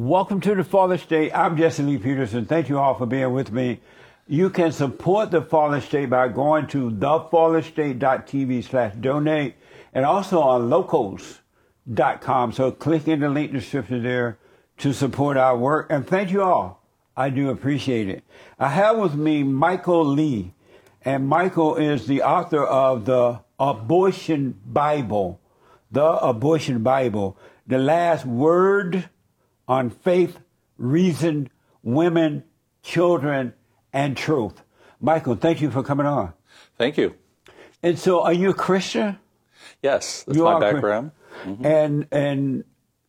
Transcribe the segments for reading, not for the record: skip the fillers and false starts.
Welcome to the Father's Day. I'm Jesse Lee Peterson. Thank you all for being with me. You can support the Father's Day by going to thefathersday.tv/donate and also on locals.com. So click in the link description there to support our work. And thank you all. I do appreciate it. I have with me Michael Lee. And Michael is the author of the Abortion Bible. The Abortion Bible. The Last Word on Faith, Reason, Women, Children, and Truth. Michael, thank you for coming on. Thank you. And so, are you a Christian? Yes, that's my background. Mm-hmm. And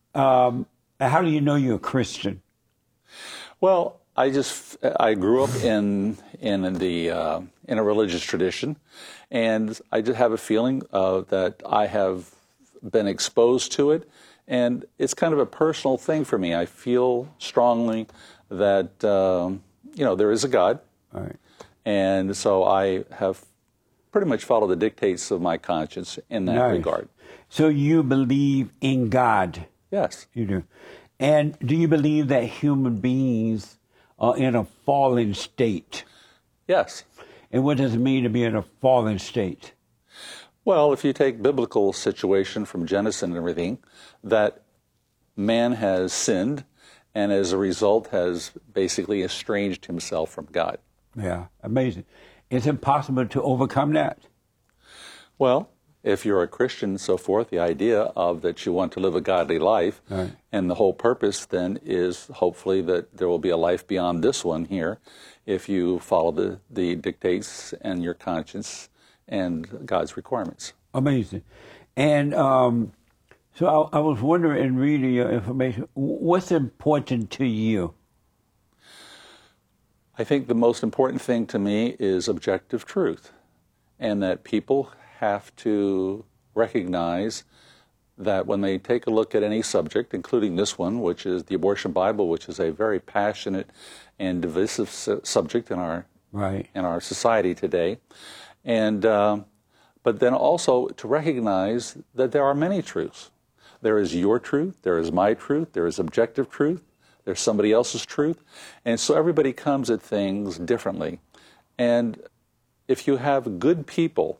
how do you know you're a Christian? Well, I grew up in a religious tradition, and I just have a feeling that I have been exposed to it. And it's kind of a personal thing for me. I feel strongly that, there is a God. All right. And so I have pretty much followed the dictates of my conscience in that regard. So you believe in God? Yes. You do. And do you believe that human beings are in a fallen state? Yes. And what does it mean to be in a fallen state? Well, if you take biblical situation from Genesis and everything, that man has sinned and as a result has basically estranged himself from God. Yeah, amazing. Is it possible to overcome that? Well, if you're a Christian and so forth, the idea of that you want to live a godly life, right, and the whole purpose then is hopefully that there will be a life beyond this one here if you follow the dictates and your conscience and God's requirements. Amazing. And so I was wondering in reading your information, what's important to you? I think the most important thing to me is objective truth, and that people have to recognize that when they take a look at any subject, including this one, which is the Abortion Bible, which is a very passionate and divisive subject in our society today, and but then also to recognize that there are many truths. There is your truth, there is my truth, there is objective truth, there's somebody else's truth, and so everybody comes at things differently. And if you have good people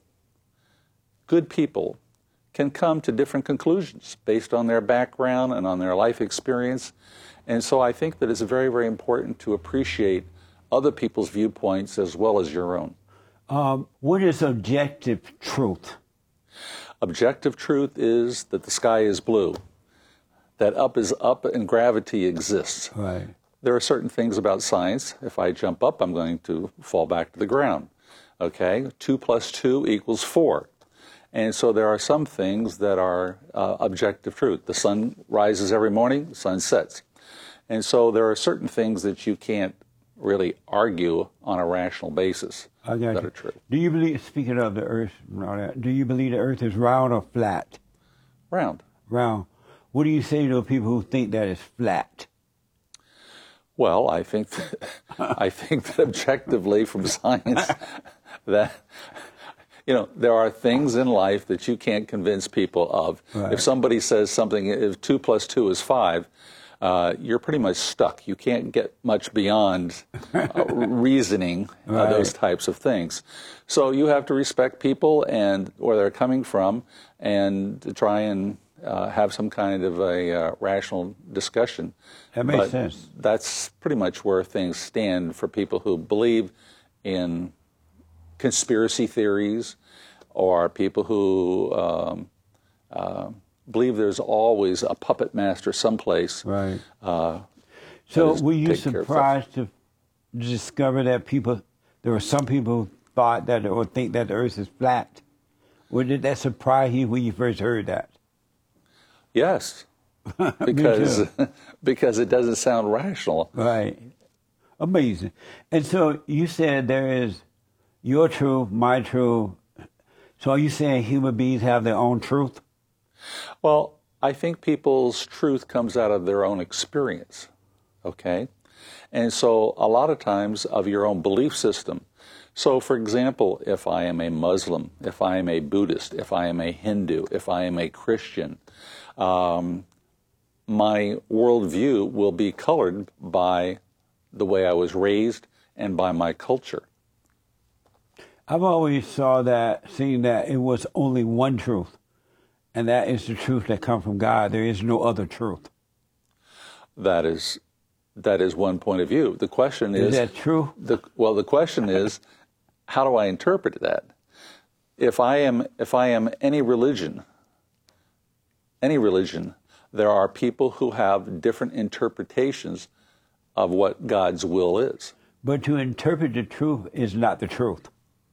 can come to different conclusions based on their background and on their life experience. And so I think that it's very, very important to appreciate other people's viewpoints as well as your own. What is objective truth? Objective truth is that the sky is blue, that up is up and gravity exists. Right. There are certain things about science. If I jump up, I'm going to fall back to the ground. Okay? 2 + 2 = 4. And so there are some things that are objective truth. The sun rises every morning, the sun sets. And so there are certain things that you can't really argue on a rational basis that are true. Do you believe, speaking of the earth, do you believe the earth is round or flat? Round. Round. What do you say to people who think that it's flat? Well, I think that objectively from science that there are things in life that you can't convince people of. Right. If somebody says something, if 2 + 2 is 5, you're pretty much stuck. You can't get much beyond reasoning those types of things. So you have to respect people and where they're coming from, and to try and have some kind of a rational discussion. That makes sense. That's pretty much where things stand for people who believe in conspiracy theories, or people who believe there's always a puppet master someplace. Right. So were you surprised to discover that there were some people who thought that or think that the earth is flat? Or did that surprise you when you first heard that? Yes, because it doesn't sound rational. Right. Amazing. And so you said there is your truth, my truth. So are you saying human beings have their own truth? Well, I think people's truth comes out of their own experience, okay? And so a lot of times of your own belief system. So, for example, if I am a Muslim, if I am a Buddhist, if I am a Hindu, if I am a Christian, my worldview will be colored by the way I was raised and by my culture. I've always seen that it was only one truth, and that is the truth that comes from God. There is no other truth. That is one point of view. The question is that true? The question is, how do I interpret that? If I am any religion, there are people who have different interpretations of what God's will is. But to interpret the truth is not the truth.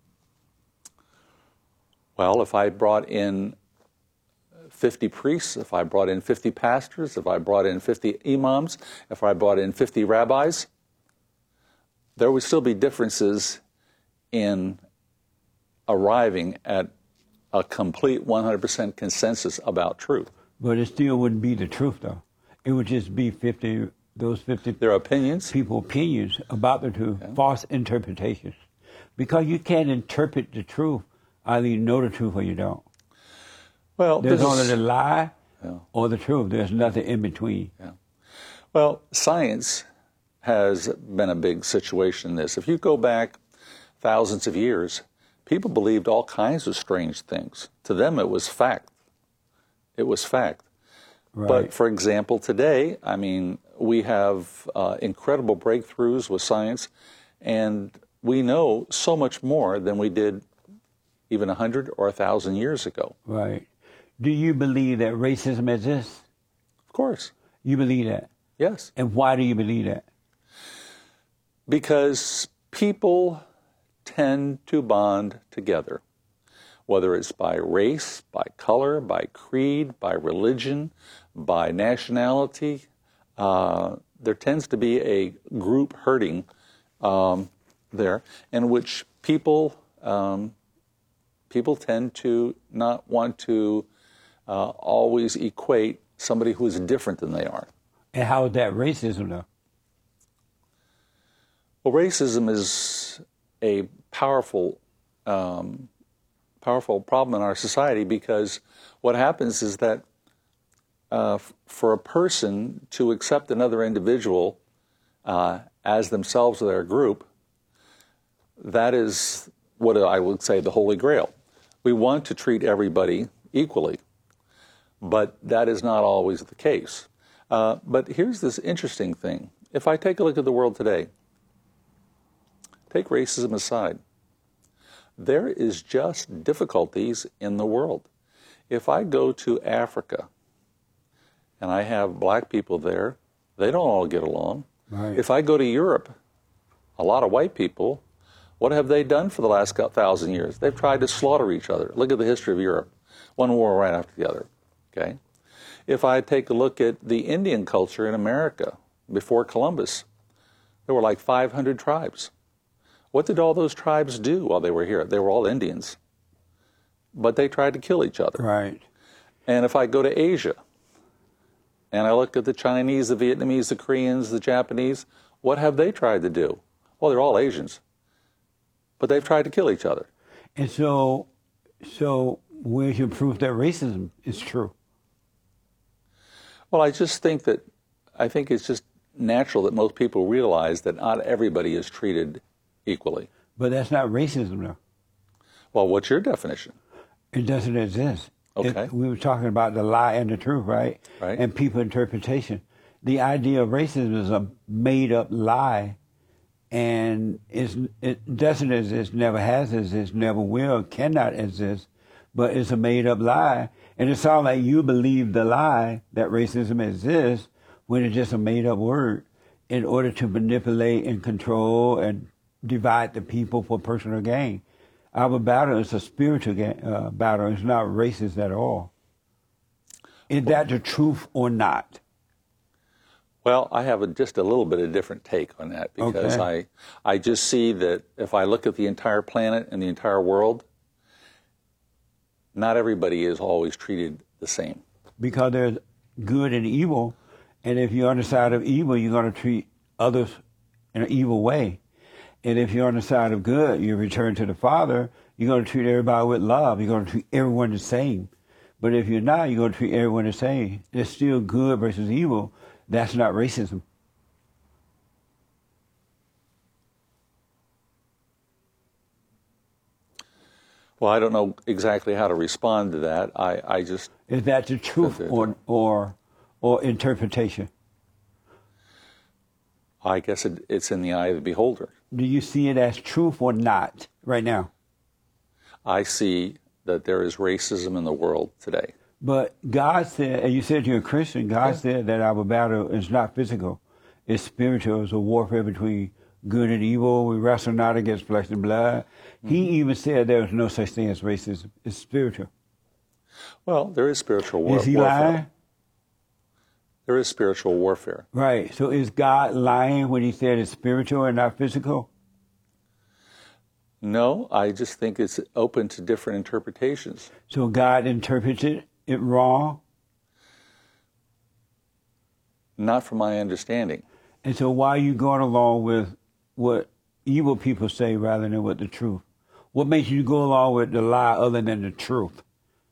Well, if I brought in 50 priests, if I brought in 50 pastors, if I brought in 50 imams, if I brought in 50 rabbis, there would still be differences in arriving at a complete 100% consensus about truth. But it still wouldn't be the truth, though. It would just be those 50 Their opinions? People's opinions about the truth, false interpretations. Because you can't interpret the truth. Either you know the truth or you don't. Well, there's only the lie or the truth. There's nothing in between. Yeah. Well, science has been a big situation in this. If you go back thousands of years, people believed all kinds of strange things. To them, it was fact. It was fact. Right. But, for example, today, I mean, we have incredible breakthroughs with science, and we know so much more than we did even 100 or 1,000 years ago. Right. Do you believe that racism exists? Of course. You believe that? Yes. And why do you believe that? Because people tend to bond together, whether it's by race, by color, by creed, by religion, by nationality. There tends to be a group hurting there in which people tend to not want to always equate somebody who is different than they are. And how is that racism, though? Well, racism is a powerful problem in our society, because what happens is that for a person to accept another individual as themselves or their group, that is what I would say the Holy Grail. We want to treat everybody equally, but that is not always the case. But here's this interesting thing. If I take a look at the world today, take racism aside, there is just difficulties in the world. If I go to Africa and I have black people there, they don't all get along. Right. If I go to Europe, a lot of white people, what have they done for the last 1,000 years? They've tried to slaughter each other. Look at the history of Europe. One war right after the other. Okay? If I take a look at the Indian culture in America, before Columbus, there were like 500 tribes. What did all those tribes do while they were here? They were all Indians. But they tried to kill each other. Right. And if I go to Asia, and I look at the Chinese, the Vietnamese, the Koreans, the Japanese, what have they tried to do? Well, they're all Asians. But they've tried to kill each other. And so where's your proof that racism is true? Well, I think it's just natural that most people realize that not everybody is treated equally. But that's not racism, though. Well, what's your definition? It doesn't exist. Okay. We were talking about the lie and the truth, right? Right. And people interpretation. The idea of racism is a made-up lie, and it doesn't exist, never has existed, never will, cannot exist, but it's a made-up lie. And it sounds like you believe the lie that racism exists when it's just a made-up word in order to manipulate and control and divide the people for personal gain. Our battle is a spiritual battle. It's not racist at all. Is that the truth or not? Well, I have just a little bit of different take on that, because Okay. I just see that if I look at the entire planet and the entire world, not everybody is always treated the same. Because there's good and evil, and if you're on the side of evil, you're going to treat others in an evil way. And if you're on the side of good, you return to the Father, you're going to treat everybody with love. You're going to treat everyone the same. But if you're not, you're going to treat everyone the same. There's still good versus evil. That's not racism. Well, I don't know exactly how to respond to that. I just... Is that the truth or interpretation? I guess it's in the eye of the beholder. Do you see it as truth or not right now? I see that there is racism in the world today. But God said, and you said you're a Christian, God said that our battle is not physical. It's spiritual. It's a warfare between good and evil. We wrestle not against flesh and blood. He even said there was no such thing as racism. It's spiritual. Well, there is spiritual warfare. Is he lying? There is spiritual warfare. Right. So is God lying when he said it's spiritual and not physical? No, I just think it's open to different interpretations. So God interpreted it wrong? Not from my understanding. And so why are you going along with what evil people say rather than with the truth? What makes you go along with the lie other than the truth?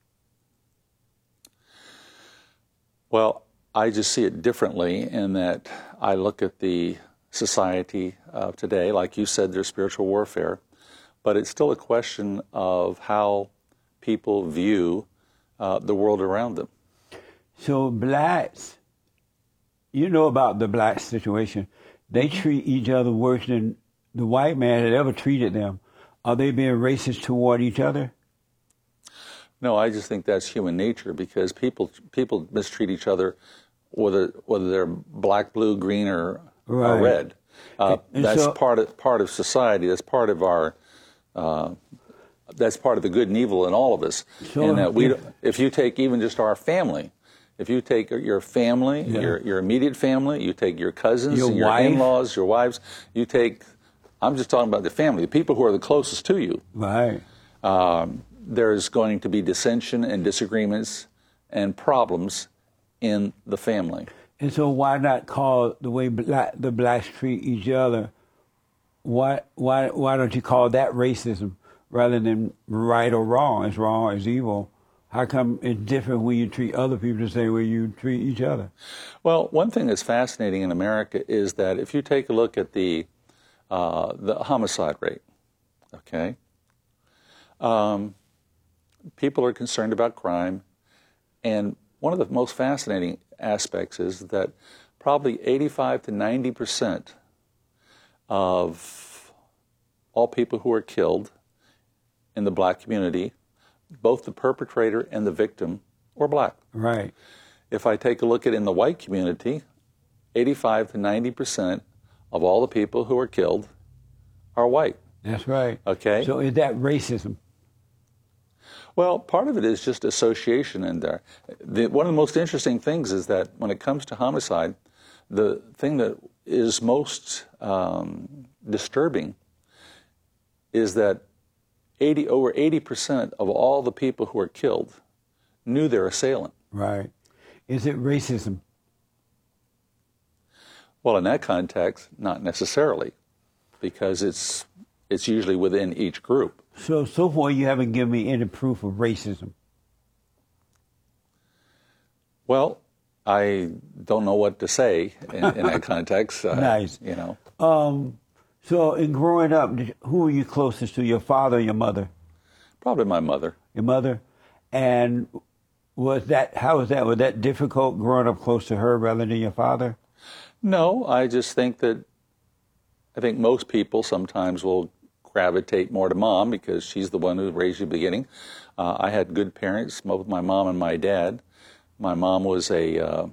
Well, I just see it differently in that I look at the society of today. Like you said, there's spiritual warfare, but it's still a question of how people view the world around them. So blacks, you know about the black situation. They treat each other worse than the white man had ever treated them. Are they being racist toward each other? No, I just think that's human nature because people mistreat each other whether they're black, blue, green, or red. That's so, part of society. That's part of our. That's part of the good and evil in all of us. So, and that if you take even just our family, if you take your family, your immediate family, you take your cousins, your in-laws, your wives, you take. I'm just talking about the family, the people who are the closest to you. Right. There's going to be dissension and disagreements and problems in the family. And so why not call the way the blacks treat each other, why don't you call that racism rather than right or wrong? It's wrong, it's evil. How come it's different when you treat other people the same way you treat each other? Well, one thing that's fascinating in America is that if you take a look at the homicide rate, okay, people are concerned about crime, and one of the most fascinating aspects is that probably 85 to 90% of all people who are killed in the black community, both the perpetrator and the victim, were black. Right. If I take a look at in the white community, 85 to 90% of all the people who are killed are white. That's right. Okay. So is that racism? Well, part of it is just association in there. One of the most interesting things is that when it comes to homicide, the thing that is most disturbing is that over 80% of all the people who are killed knew their assailant. Right. Is it racism? Well, in that context, not necessarily, because it's usually within each group. So far you haven't given me any proof of racism. Well, I don't know what to say in that context. Nice. You know. So in growing up, who were you closest to, your father or your mother? Probably my mother. Your mother? And how was that? Was that difficult growing up close to her rather than your father? No, I just think that most people sometimes will gravitate more to mom because she's the one who raised you at the beginning. I had good parents, both my mom and my dad. My mom was a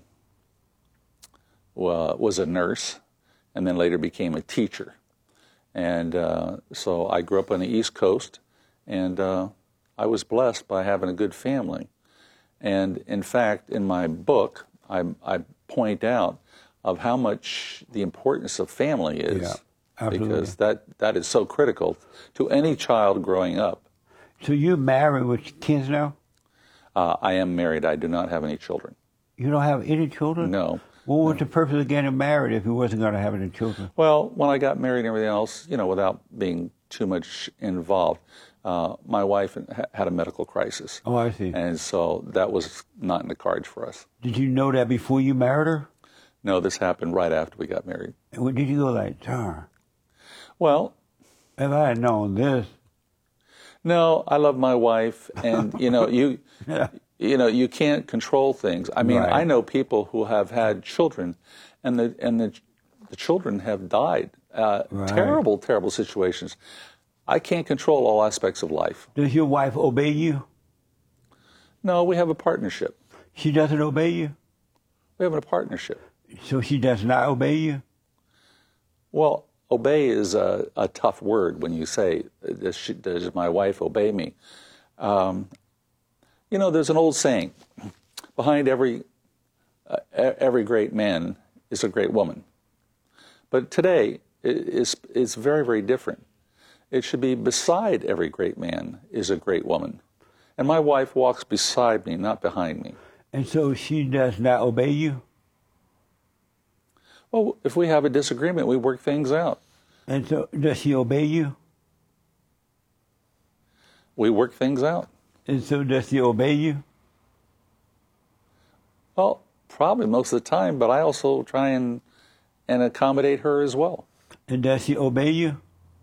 nurse, and then later became a teacher. And so I grew up on the East Coast, and I was blessed by having a good family. And in fact, in my book, I point out of how much the importance of family is. Yeah. Absolutely. Because that is so critical to any child growing up. So you're married with kids now? I am married. I do not have any children. You don't have any children? No. What was the purpose of getting married if you wasn't going to have any children? Well, when I got married and everything else, without being too much involved, my wife had a medical crisis. Oh, I see. And so that was not in the cards for us. Did you know that before you married her? No, this happened right after we got married. And when did you go like, darn, Well, if I had known this? no, I love my wife, and you you can't control things. I mean, Right. I know people who have had children, and the children have died. Right. Terrible, terrible situations. I can't control all aspects of life. Does your wife obey you? No, we have a partnership. She doesn't obey you? We have a partnership. So she does not obey you? Well, obey is a tough word when you say, does my wife obey me? There's an old saying, behind every great man is a great woman. But today, it's very, very different. It should be beside every great man is a great woman. And my wife walks beside me, not behind me. And so she does not obey you? Well, if we have a disagreement, we work things out. And so does she obey you? We work things out. And so does she obey you? Well, probably most of the time, but I also try and accommodate her as well. And does she obey you?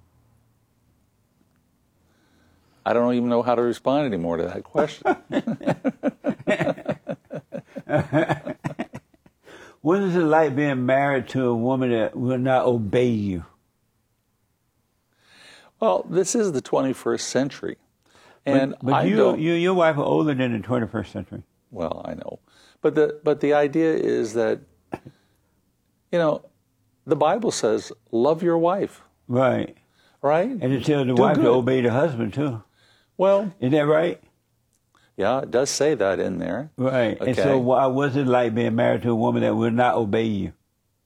I don't even know how to respond anymore to that question. What is it like being married to a woman that will not obey you? Well, this is the 21st century. And but your wife are older than the 21st century. Well, I know. But the idea is that, the Bible says, love your wife. Right. Right? And it tells the wife to obey the husband, too. Well, isn't that right? Yeah, it does say that in there. Right. Okay. And so why was it like being married to a woman that will not obey you?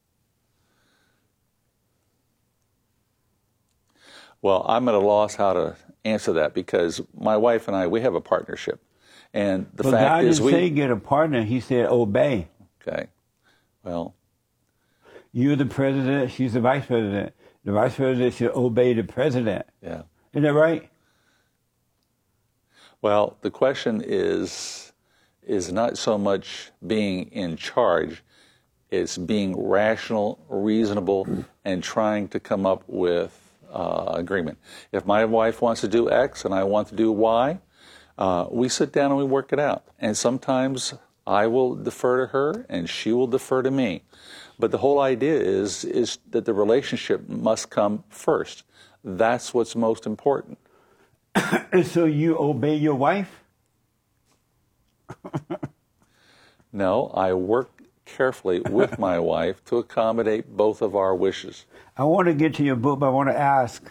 Well, I'm at a loss how to answer that because my wife and I, we have a partnership. And the fact God is didn't say get a partner. He said obey. Okay. Well. You're the president. She's the vice president. The vice president should obey the president. Yeah. Isn't that right? Well, the question is not so much being in charge, it's being rational, reasonable, and trying to come up with agreement. If my wife wants to do X and I want to do Y, we sit down and we work it out. And sometimes I will defer to her and she will defer to me. But the whole idea is that the relationship must come first. That's what's most important. And so you obey your wife? No, I work carefully with my wife to accommodate both of our wishes. I want to get to your book, but I want to ask,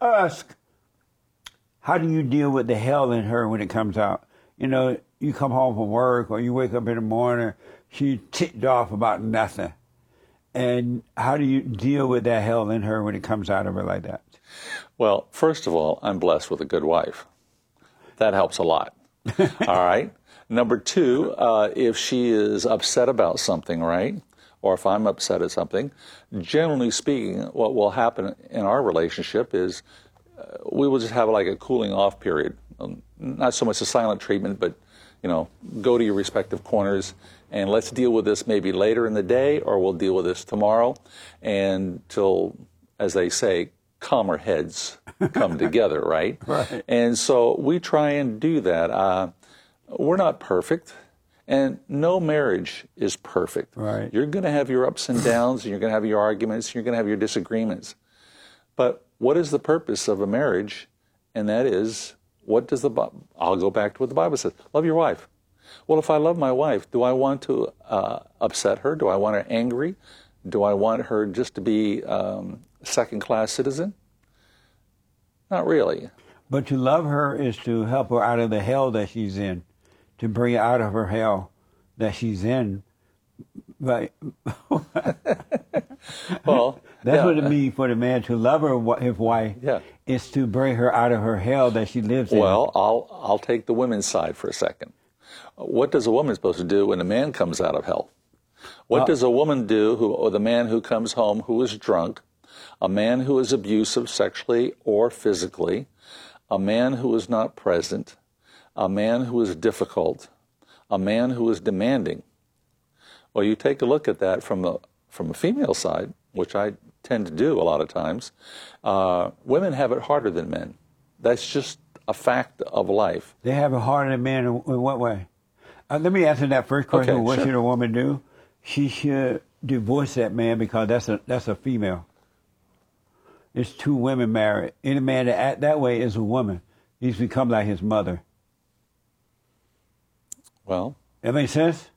how do you deal with the hell in her when it comes out? You come home from work or you wake up in the morning, she's ticked off about nothing. And how do you deal with that hell in her when it comes out of her like that? Well, first of all, I'm blessed with a good wife. That helps a lot. All right. Number two, if she is upset about something, right, or if I'm upset at something, generally speaking, what will happen in our relationship is we will just have like a cooling off period. Not so much a silent treatment, but, go to your respective corners and let's deal with this maybe later in the day, or we'll deal with this tomorrow until, as they say, calmer heads come together, right? Right. And so we try and do that. We're not perfect, and no marriage is perfect. Right. You're going to have your ups and downs, and you're going to have your arguments, and you're going to have your disagreements. But what is the purpose of a marriage? And that is, I'll go back to what the Bible says. Love your wife. Well, if I love my wife, do I want to upset her? Do I want her angry? Do I want her just to be second-class citizen? Not really. But to love her is to help her out of the hell that she's in, to bring her out of her hell that she's in. Right. Well, that's what it means for the man to love his wife. Yeah. Is to bring her out of her hell that she lives in. Well, I'll take the women's side for a second. What does a woman supposed to do when a man comes out of hell? What does a woman do, or the man who comes home who is drunk, a man who is abusive sexually or physically, a man who is not present, a man who is difficult, a man who is demanding. Well, you take a look at that from a female side, which I tend to do a lot of times. Women have it harder than men. That's just a fact of life. They have it harder than men in what way? Let me answer that first question. Okay, what sure. should a woman do? She should divorce that man because that's a female. It's two women married. Any man that act that way is a woman. He's become like his mother. Well, that makes sense?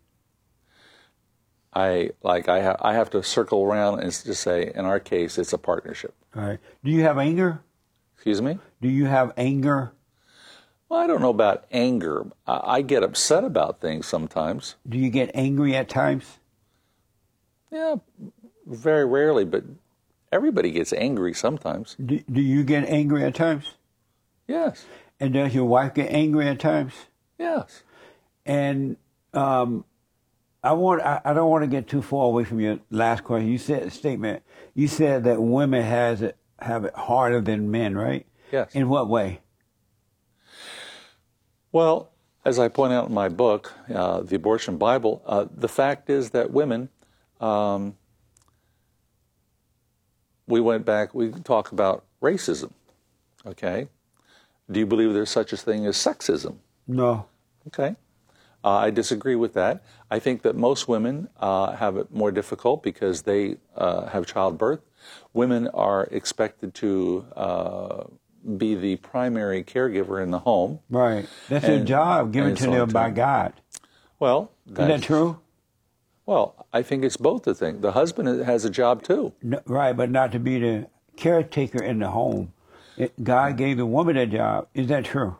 I have to circle around and just say, in our case, it's a partnership. All right. Do you have anger? Excuse me? Do you have anger? Well, I don't know about anger. I get upset about things sometimes. Do you get angry at times? Yeah, very rarely, but everybody gets angry sometimes. Do you get angry at times? Yes. And does your wife get angry at times? Yes. And I don't want to get too far away from your last question. You said a statement. You said that women have it harder than men, right? Yes. In what way? Well, as I point out in my book, The Abortion Bible, the fact is that women, we talk about racism, okay? Do you believe there's such a thing as sexism? No. Okay. I disagree with that. I think that most women have it more difficult because they have childbirth. Women are expected to be the primary caregiver in the home. Right. That's their job given to them by God. Well, is that true? Well, I think it's both the thing. The husband has a job too. No, right, but not to be the caretaker in the home. God gave the woman a job. Is that true?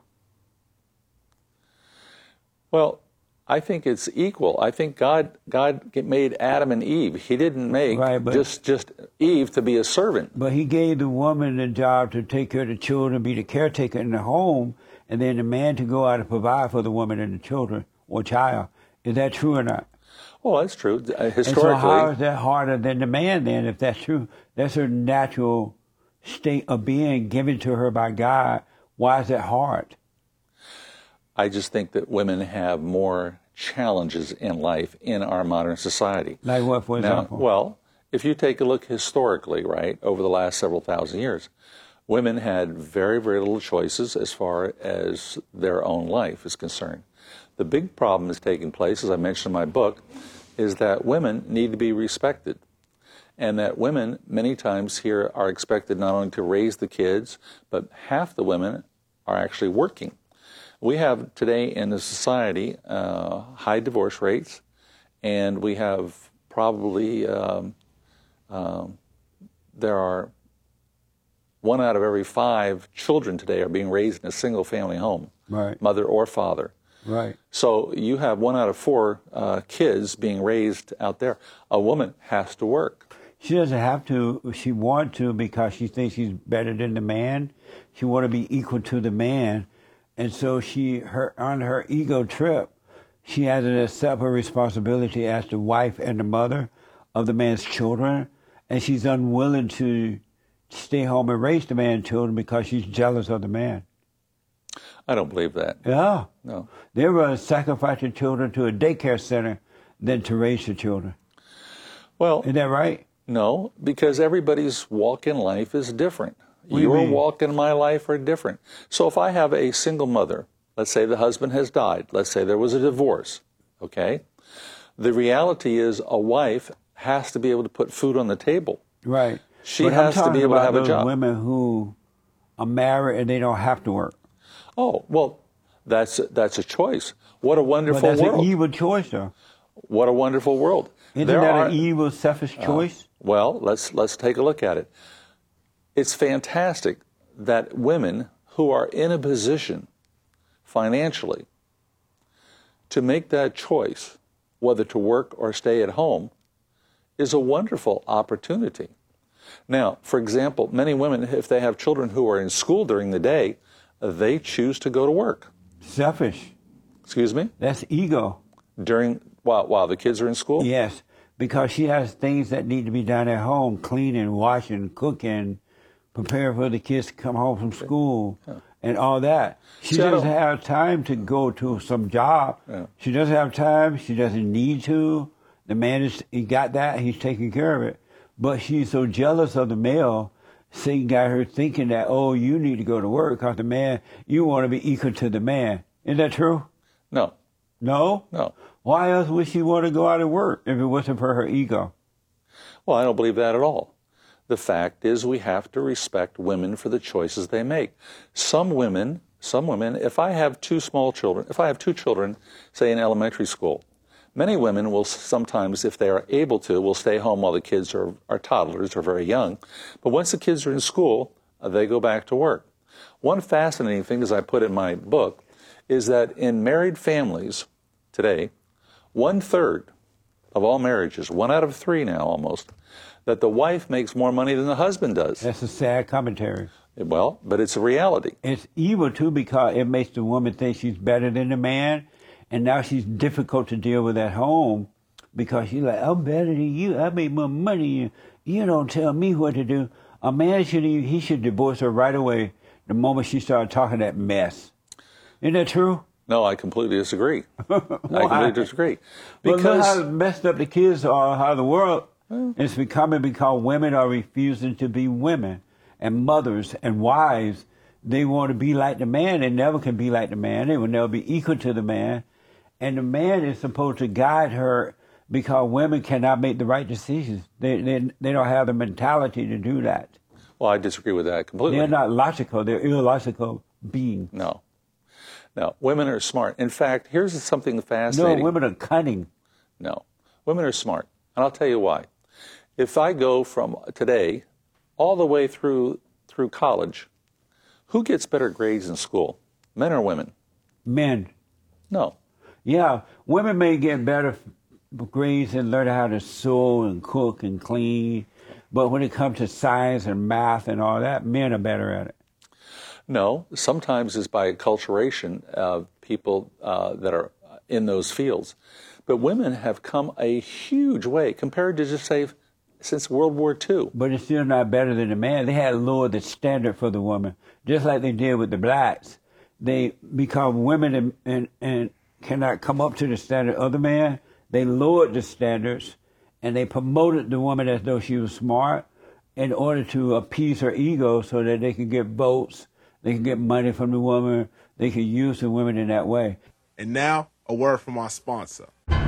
Well, I think it's equal. I think God made Adam and Eve. He didn't make just Eve to be a servant. But he gave the woman the job to take care of the children, be the caretaker in the home, and then the man to go out and provide for the woman and the children or child. Is that true or not? Well, that's true. Historically. And so how is that harder than the man then, if that's true? That's her natural state of being given to her by God. Why is that hard? I just think that women have more challenges in life in our modern society. Like what, for example? Now, well, if you take a look historically, right, over the last several thousand years, women had very, very little choices as far as their own life is concerned. The big problem that's taking place, as I mentioned in my book, is that women need to be respected. And that women, many times here, are expected not only to raise the kids, but half the women are actually working. We have today in the society high divorce rates, and we have probably, there are 1 out of every 5 children today are being raised in a single family home, right. Mother or father. Right. So you have 1 out of 4 kids being raised out there. A woman has to work. She doesn't have to. She wants to because she thinks she's better than the man. She wants to be equal to the man. And so on her ego trip, she has to accept her responsibility as the wife and the mother of the man's children. And she's unwilling to stay home and raise the man's children because she's jealous of the man. I don't believe that. Yeah. No. They would sacrifice their children to a daycare center than to raise the children. Well, is that right? No, because everybody's walk in life is different. Your walk in my life are different. So if I have a single mother, let's say the husband has died, let's say there was a divorce, okay? The reality is a wife has to be able to put food on the table. Right. She has to be able to have a job. Women who are married and they don't have to work. Oh, well, that's a choice. What a wonderful world. That's an evil choice, though. What a wonderful world. Isn't that an evil, selfish choice? Well, let's take a look at it. It's fantastic that women who are in a position financially to make that choice, whether to work or stay at home, is a wonderful opportunity. Now, for example, many women, if they have children who are in school during the day, they choose to go to work. Selfish. Excuse me? That's ego. While the kids are in school? Yes, because she has things that need to be done at home, cleaning, washing, cooking, preparing for the kids to come home from school. Yeah. and all that. She doesn't have time to go to some job. Yeah. She doesn't have time. She doesn't need to. The man he got that. He's taking care of it. But she's so jealous of the male, Satan got her thinking that, oh, you need to go to work because the man, you want to be equal to the man. Isn't that true? No. No? No. Why else would she want to go out and work if it wasn't for her ego? Well, I don't believe that at all. The fact is we have to respect women for the choices they make. Some women, if I have two children, say in elementary school, many women will sometimes, if they are able to, will stay home while the kids are toddlers or very young. But once the kids are in school, they go back to work. One fascinating thing, as I put in my book, is that in married families today, 1/3 of all marriages, 1 out of 3 now almost, that the wife makes more money than the husband does. That's a sad commentary. Well, but it's a reality. It's evil, too, because it makes the woman think she's better than the man, and now she's difficult to deal with at home because she's like, I'm better than you. I make more money than you. You don't tell me what to do. A man should divorce her right away the moment she started talking that mess. Isn't that true? No, I completely disagree. I completely disagree. Because look how messed up the kids are, how the world is becoming because women are refusing to be women. And mothers and wives, they want to be like the man. They never can be like the man. They will never be equal to the man. And the man is supposed to guide her because women cannot make the right decisions. They don't have the mentality to do that. Well, I disagree with that completely. They're not logical. They're illogical beings. No, women are smart. In fact, here's something fascinating. No, women are cunning. No, women are smart. And I'll tell you why. If I go from today all the way through college, who gets better grades in school, men or women? Men. No. Yeah, women may get better grades and learn how to sew and cook and clean, but when it comes to science and math and all that, men are better at it. No, sometimes it's by acculturation of people that are in those fields. But women have come a huge way compared to just say since World War II. But it's still not better than the man. They had lowered the standard for the woman, just like they did with the blacks. They become women and cannot come up to the standard of the man. They lowered the standards, and they promoted the woman as though she was smart in order to appease her ego so that they can get votes, they can get money from the woman, they can use the women in that way. And now, a word from our sponsor.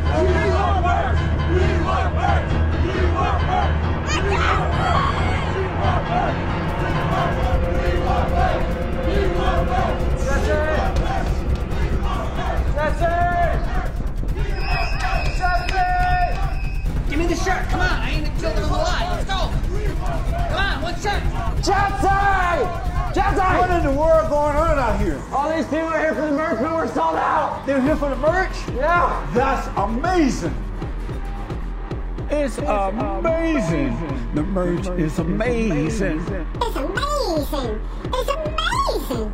Give me the shirt. Come on. I ain't killed him alive. Let's go. Come on. One shirt. Jesse! Jesse! What in the world going on out here? All these people are here for the merch, but we're sold out. They're here for the merch? Yeah. That's amazing. It's amazing. The merch is amazing. It's amazing. It's amazing.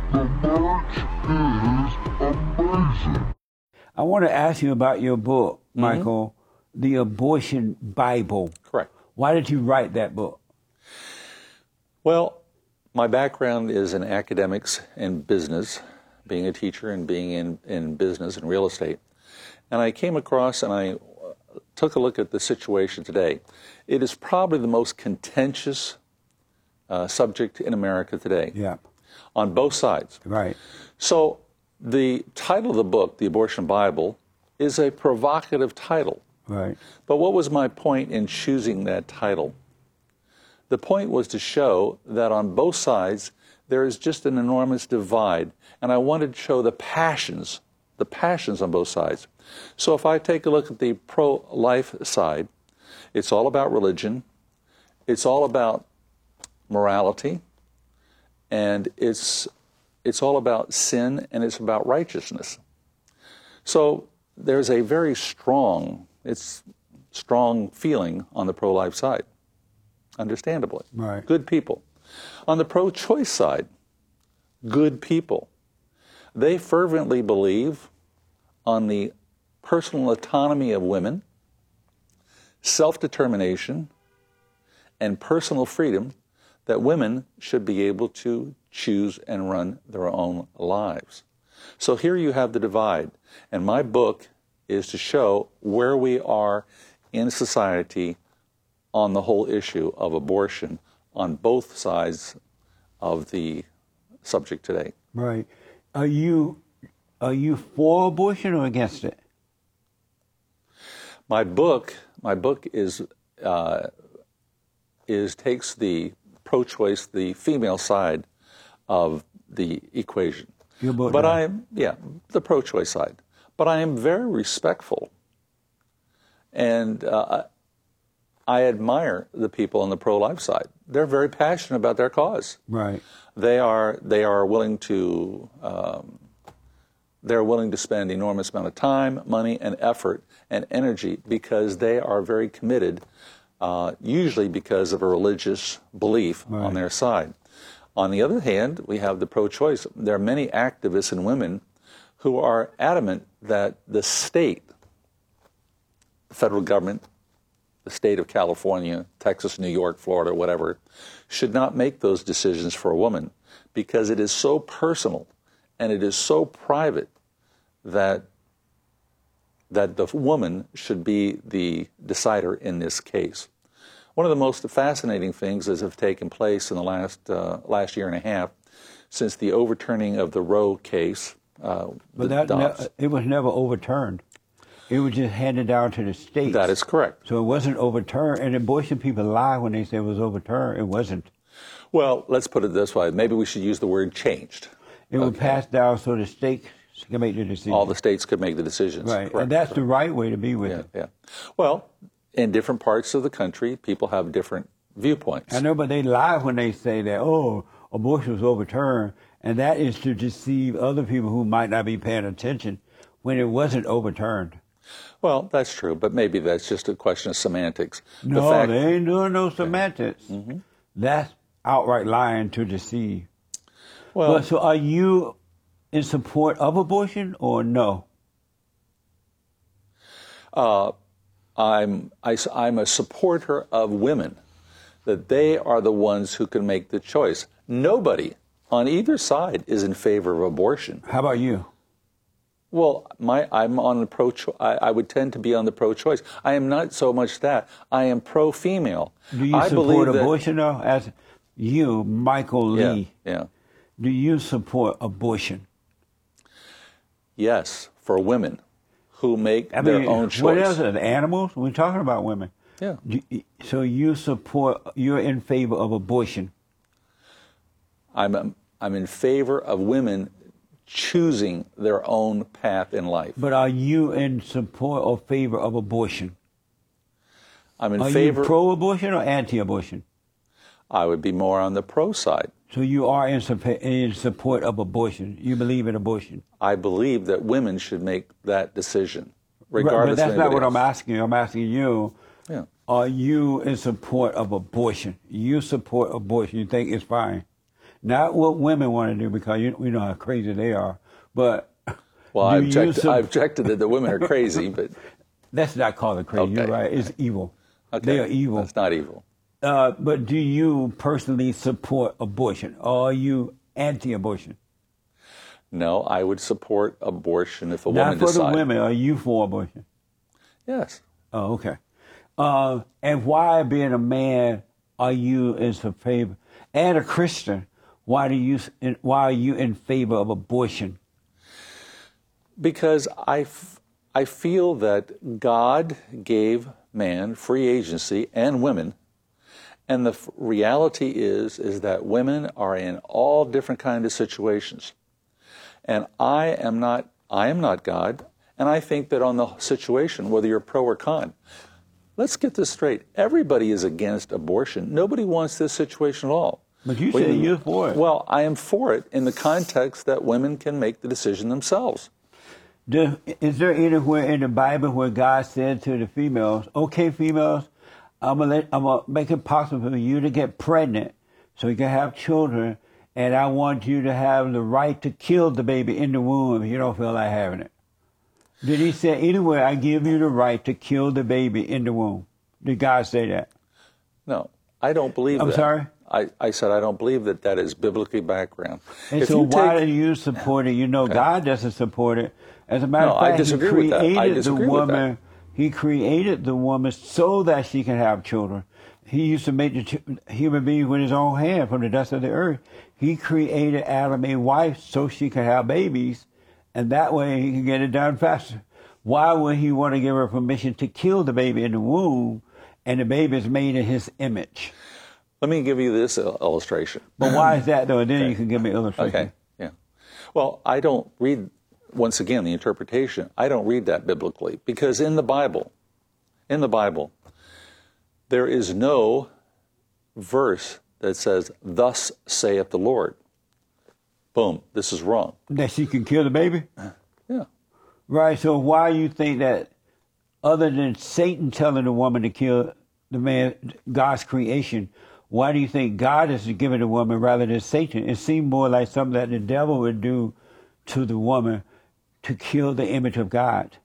I want to ask you about your book, Michael, The Abortion Bible. Correct. Why did you write that book? Well, my background is in academics and business, being a teacher and being in business and real estate. And I came across and I took a look at the situation today. It is probably the most contentious subject in America today. Yeah. On both sides. Right. So the title of the book, The Abortion Bible, is a provocative title. Right. But what was my point in choosing that title? The point was to show that on both sides there is just an enormous divide, and I wanted to show the passions on both sides. So if I take a look at the pro-life side, it's all about religion, it's all about morality, and it's all about sin, and it's about righteousness. So there's a very strong feeling on the pro-life side, understandably. Right. Good people. On the pro-choice side, good people. They fervently believe on the personal autonomy of women, self-determination, and personal freedom, that women should be able to choose and run their own lives. So here you have the divide. And my book is to show where we are in society on the whole issue of abortion on both sides of the subject today. Right. Are you for abortion or against it? My book takes the pro-choice, the female side of the equation. Your book, But right? the pro-choice side. But I am very respectful, and I admire the people on the pro-life side. They're very passionate about their cause. Right. They are willing to spend enormous amount of time, money, and effort and energy because they are very committed, usually because of a religious belief on their side. On the other hand, we have the pro-choice. There are many activists and women who are adamant that the state, the federal government, the state of California, Texas, New York, Florida, whatever, should not make those decisions for a woman because it is so personal and it is so private that the woman should be the decider in this case. One of the most fascinating things that have taken place in the last year and a half since the overturning of the Roe case. But it was never overturned. It was just handed down to the states. That is correct. So it wasn't overturned. And abortion people lie when they say it was overturned. It wasn't. Well, let's put it this way. Maybe we should use the word changed. It was passed down so the states can make the decision. All the states could make the decisions. Right. Correct. And that's the right way to be with it. Yeah. Well, in different parts of the country, people have different viewpoints. I know, but they lie when they say that, abortion was overturned. And that is to deceive other people who might not be paying attention when it wasn't overturned. Well, that's true, but maybe that's just a question of semantics. No, they ain't doing no semantics. Mm-hmm. That's outright lying to deceive. Well, So are you in support of abortion or no? I'm a supporter of women, that they are the ones who can make the choice. Nobody on either side is in favor of abortion. How about you? Well, I'm on the I would tend to be on the pro-choice. I am not so much that. I am pro-female. Do you support abortion, though? As you, Michael Lee, Yeah. do you support abortion? Yes, for women who make their own choice. What else? Animals? We're talking about women. Yeah. So you're in favor of abortion? I'm in favor of women choosing their own path in life. But are you in support or favor of abortion? I'm in Are favor. you pro-abortion or anti-abortion? I would be more on the pro side. So you are in support of abortion. You believe in abortion. I believe that women should make that decision, regardless. But that's not what else. I'm asking you. I'm asking you. Yeah. Are you in support of abortion? You support abortion. You think it's fine. Not what women want to do, because we know how crazy they are. But Well, I objected that the women are crazy, but that's not called it crazy. Okay. You're right. It's evil. okay. They are evil. That's not evil. But do you personally support abortion, or are you anti-abortion? No, I would support abortion if a woman Not for decided. the women. Are you for abortion? Yes. Oh, okay. And why, being a man, are you in favor? And a Christian, why are you in favor of abortion? Because I feel that God gave man free agency, and women, and the reality is that women are in all different kinds of situations. And I am not God, and I think that on the situation, whether you're pro or con, let's get this straight. Everybody is against abortion. Nobody wants this situation at all. But you say you're for it. Well, I am for it in the context that women can make the decision themselves. Is there anywhere in the Bible where God said to the females, "Okay, females, I'm gonna make it possible for you to get pregnant, so you can have children, and I want you to have the right to kill the baby in the womb if you don't feel like having it"? Did He say anywhere, "I give you the right to kill the baby in the womb"? Did God say that? No, I don't believe that. I'm sorry? I said I don't believe that that is biblically background. And If so you why take- do you support it? You know, God doesn't support it. As a matter No, of I fact, disagree He with that. I created the disagree with that. woman. He created the woman so that she can have children. He used to make the human being with his own hand from the dust of the earth. He created Adam a wife so she could have babies, and that way he can get it done faster. Why would he want to give her permission to kill the baby in the womb, and the baby is made in his image? Let me give you this illustration. But why is that, though? And then you can give me illustration. Okay, yeah. Well, I don't read, once again, the interpretation. I don't read that biblically because in the Bible, there is no verse that says, "Thus saith the Lord." Boom, this is wrong. That she can kill the baby? Yeah. Right, so why you think that other than Satan telling the woman to kill the man, God's creation, why do you think God is giving the woman rather than Satan? It seemed more like something that the devil would do to the woman to kill the image of God.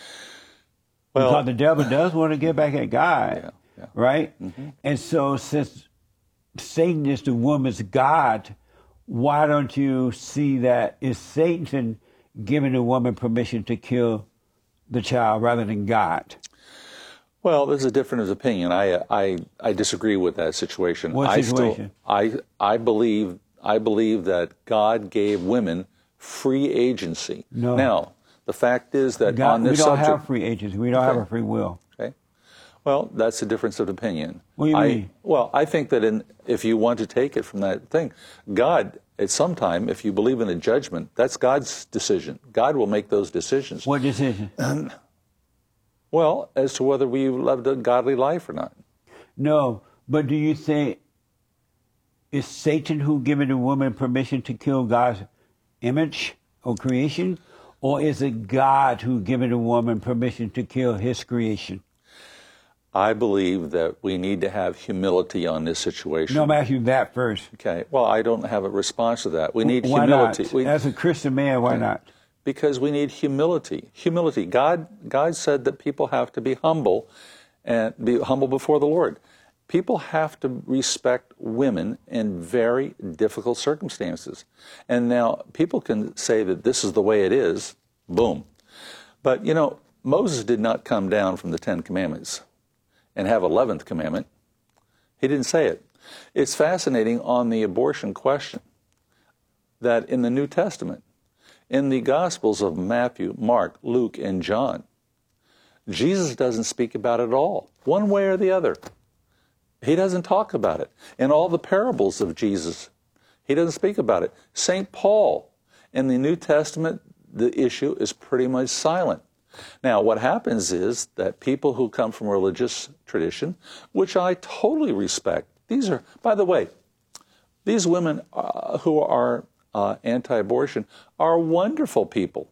Well, Because the devil does want to get back at God, yeah. right? And so since Satan is the woman's God, why don't you see that it's Satan giving the woman permission to kill the child rather than God? Well, there's a difference of opinion. I disagree with that situation. What situation? I believe that God gave women free agency. No. Now, the fact is that God, on this we don't subject, have free agents. We don't have a free will. okay. Well, that's a difference of opinion. What do you mean? Well, I think that if you want to take it from that thing, God, at some time, if you believe in a judgment, that's God's decision. God will make those decisions. What decision? Well, as to whether we lived a godly life or not. No, but do you think it's Satan who giving the woman permission to kill God's image or creation? Or is it God who giving the woman permission to kill his creation? I believe that we need to have humility on this situation. No, I'm asking you that first. Okay. Well, I don't have a response to that. We need Why humility. not? As a Christian man, why not? Because we need humility. Humility. God said that people have to be humble and be humble before the Lord. People have to respect women in very difficult circumstances. And now people can say that this is the way it is. Boom. But, you know, Moses did not come down from the Ten Commandments and have 11th commandment. He didn't say it. It's fascinating on the abortion question that in the New Testament, in the Gospels of Matthew, Mark, Luke, and John, Jesus doesn't speak about it at all, one way or the other. He doesn't talk about it. In all the parables of Jesus, he doesn't speak about it. St. Paul, in the New Testament, the issue is pretty much silent. Now, what happens is that people who come from religious tradition, which I totally respect, these are, by the way, these women who are anti-abortion are wonderful people.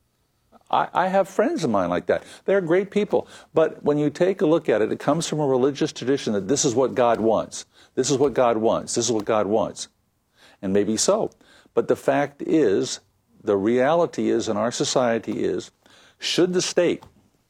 I have friends of mine like that. They're great people. But when you take a look at it, it comes from a religious tradition that this is what God wants. This is what God wants. This is what God wants. And maybe so. But the fact is, the reality is in our society is, should the state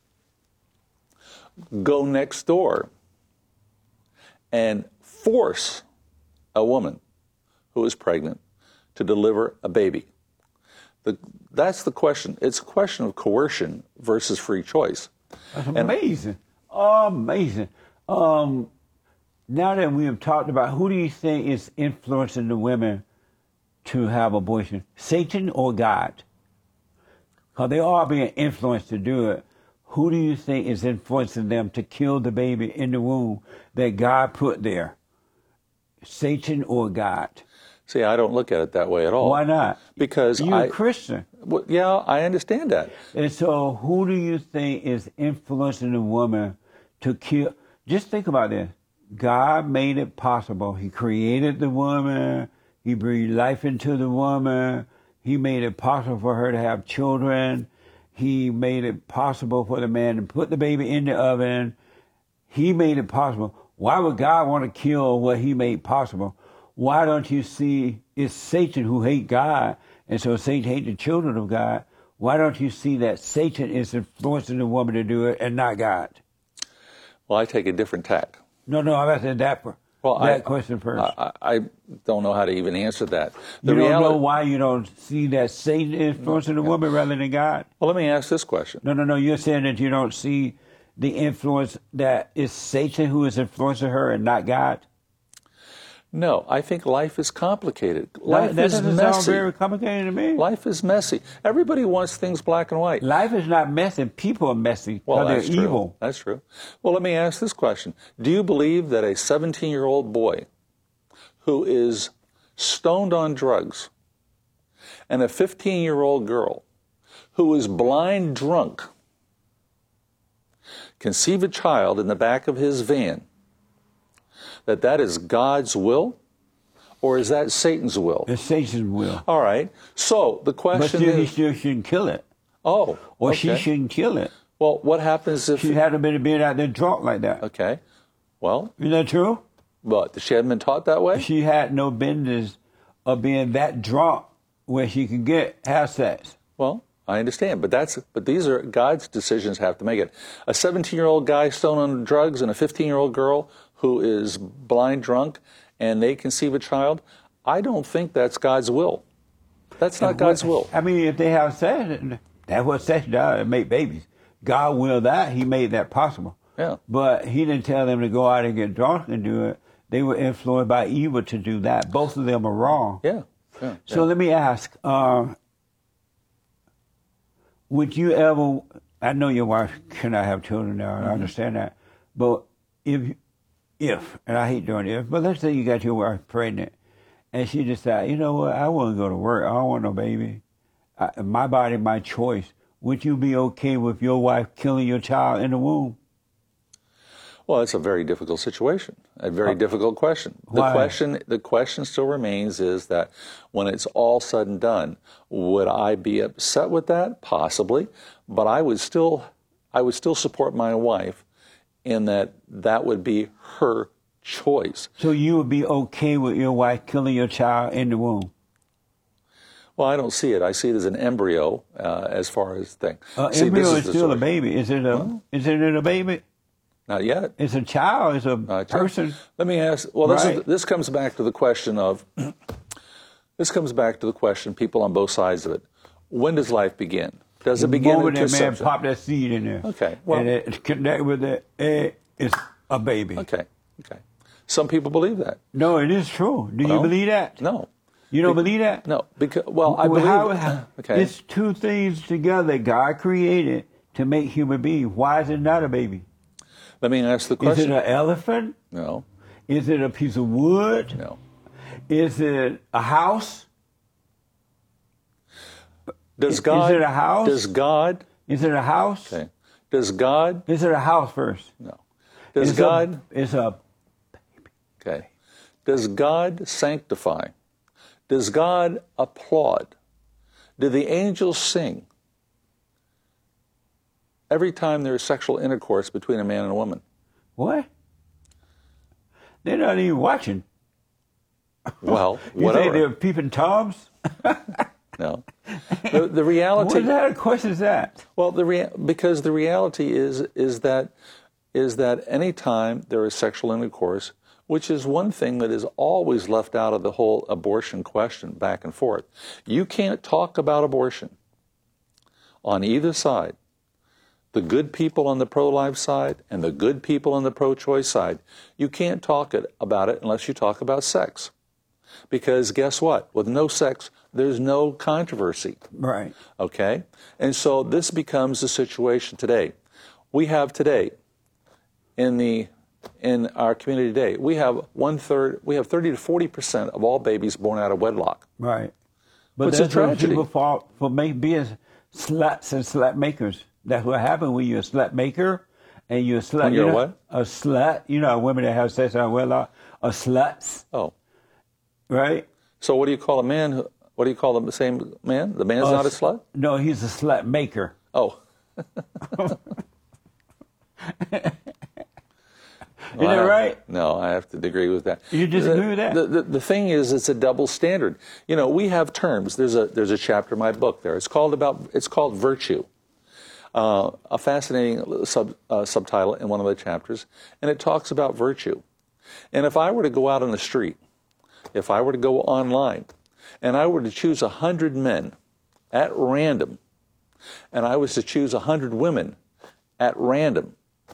go next door and force a woman who is pregnant to deliver a baby? That's the question. It's a question of coercion versus free choice. That's amazing. Amazing. Now that we have talked about, who do you think is influencing the women to have abortion? Satan or God? Because they are being influenced to do it. Who do you think is influencing them to kill the baby in the womb that God put there? Satan or God? See, I don't look at it that way at all. Why not? Because you're a Christian. Well, yeah, I understand that. And so who do you think is influencing the woman to kill? Just think about this. God made it possible. He created the woman. He breathed life into the woman. He made it possible for her to have children. He made it possible for the man to put the baby in the oven. He made it possible. Why would God want to kill what he made possible? Why don't you see it's Satan who hates God, and so Satan hates the children of God? Why don't you see that Satan is influencing the woman to do it and not God? Well, I take a different tack. No, I'm asking that for. Well, that question first. I don't know how to even answer that. You don't know why you don't see that Satan influencing the woman rather than God? Well, let me ask this question. No. You're saying that you don't see the influence that is Satan who is influencing her and not God? No, I think life is complicated. Life that is doesn't messy. sound very complicated to me. Life is messy. Everybody wants things black and white. Life is not messy. People are messy. Well, they're that's true. evil. That's true. Well, let me ask this question. Do you believe that a 17-year-old boy who is stoned on drugs and a 15-year-old girl who is blind drunk conceive a child in the back of his van, that is God's will, or is that Satan's will? It's Satan's will. All right. So the question But still, he is... still shouldn't kill it. Oh, Or okay. she shouldn't kill it. Well, what happens if... She hadn't been out there drunk like that. Okay. Well, Isn't that true? but she hadn't been taught that way? She had no business of being that drunk where she could have sex. Well, I understand, but these are God's decisions have to make it. A 17-year-old guy stoned on drugs and a 15-year-old girl who is blind drunk and they conceive a child, I don't think that's God's will. That's not God's will. I mean, if they have sex, that's what sex does, it make babies. God willed that, he made that possible. Yeah. But he didn't tell them to go out and get drunk and do it. They were influenced by evil to do that. Both of them are wrong. Yeah. So let me ask, would you ever, I know your wife cannot have children now, I understand that, but if, and I hate doing it, but let's say you got your wife pregnant, and she decides, you know what, I want to go to work, I don't want no baby, my body, my choice, would you be okay with your wife killing your child in the womb? Well, it's a very difficult situation, a very difficult question. Why? The question still remains is that when it's all said and done, would I be upset with that? Possibly, but I would still support my wife in that would be her choice. So you would be okay with your wife killing your child in the womb? Well, I don't see it. I see it as an embryo as far as thing. Embryo is still a baby. Is it a baby? Not yet. It's a child. It's a person. Let me ask. Well, Right. this comes back to the question of. This comes back to the question. People on both sides of it. When does life begin? Does it begin Moment at that man conception? pop that seed in there. Okay, well- and it connect with the egg. It's a baby. Okay. Some people believe that. No, it is true. Do you Well, believe that? No. You don't believe that? No. Because I believe. Okay. It's two things together that God created to make human beings. Why is it not a baby? Let me ask the Is question. it an elephant? No. Is it a piece of wood? No. Is it a house? Does God? Is it a house? Does God? Is it a house? Okay. Does God? Is it a house first? No. Does It's God? It's a Okay. Does God sanctify? Does God applaud? Do the angels sing every time there is sexual intercourse between a man and a woman? what? They're not even watching. Well, You think whatever. they're peeping toms? No. The reality. What kind of question is that? Well, because the reality is that any time there is sexual intercourse, which is one thing that is always left out of the whole abortion question back and forth. You can't talk about abortion on either side. The good people on the pro-life side and the good people on the pro-choice side. You can't talk about it unless you talk about sex. Because guess what? With no sex, there's no controversy. Right. Okay? And so this becomes the situation today. We have today, in our community today, we have 30 to 40% of all babies born out of wedlock. Right. But It's a that's what tragedy. people fall for being sluts and slut makers. That's what happens when you're a slut maker and you're a slut. When you're you know, what? A slut. You know, women that have sex out of wedlock are sluts, Oh. right? So what do you call a man? What do you call the same man? The man's not a slut? No, he's a slut maker. Oh. Isn't that right? No, I have to agree with that. You disagree with that? The thing is, it's a double standard. You know, we have terms. There's a chapter in my book there. It's called virtue. A fascinating subtitle in one of the chapters, and it talks about virtue. And if I were to go out on the street, if I were to go online, and I were to choose 100 men at random, and I was to choose 100 women at random,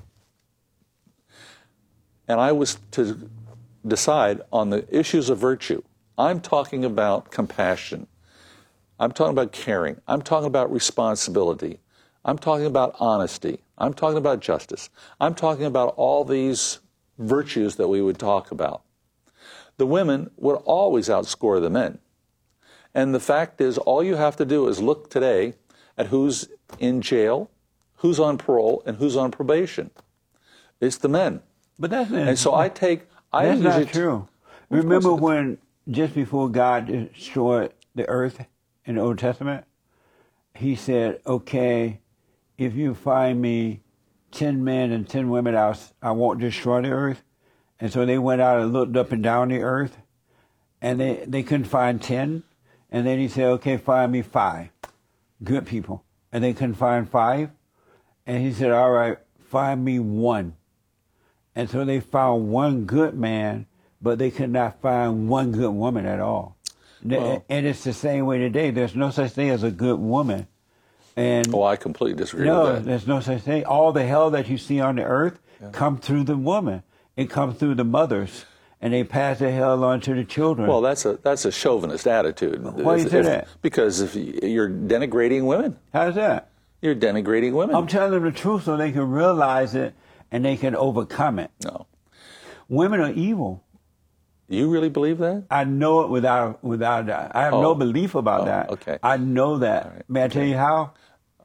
and I was to decide on the issues of virtue, I'm talking about compassion. I'm talking about caring. I'm talking about responsibility. I'm talking about honesty. I'm talking about justice. I'm talking about all these virtues that we would talk about. The women would always outscore the men. And the fact is, all you have to do is look today at who's in jail, who's on parole, and who's on probation. It's the men. But that's not, And so I take... that's not true. Remember when, just before God destroyed the earth in the Old Testament, he said, okay, if you find me 10 men and 10 women, I won't destroy the earth. And so they went out and looked up and down the earth, and they couldn't find 10. And then he said, okay, find me 5 good people. And they couldn't find 5. And he said, all right, find me 1. And so they found 1 good man, but they could not find 1 good woman at all. Well, and it's the same way today. There's no such thing as a good woman. And I completely disagree no, with that. there's no such thing. All the hell that you see on the earth come through the woman. It comes through the mothers, and they pass the hell on to the children. Well, that's a chauvinist attitude. Why do you say that? Because if you're denigrating women. How's that? You're denigrating women. I'm telling them the truth so they can realize it and they can overcome it. No. Women are evil. You really believe that? I know it without that. I have no belief about that. Okay. I know that. Right. May I tell you how?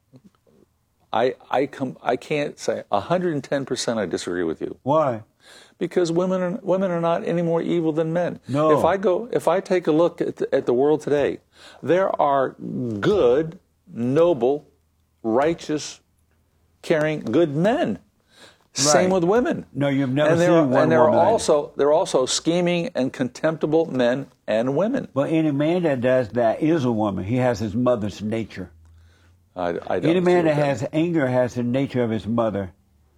I can't say 110% I disagree with you. Why? Because women are not any more evil than men. No. If I take a look at the world today, there are good, noble, righteous, caring, good men. Same with women. No, you've never and seen one woman. there are also scheming and contemptible men and women. But any man that does that is a woman. He has his mother's nature. I don't Any man see that has anger has the nature of his mother.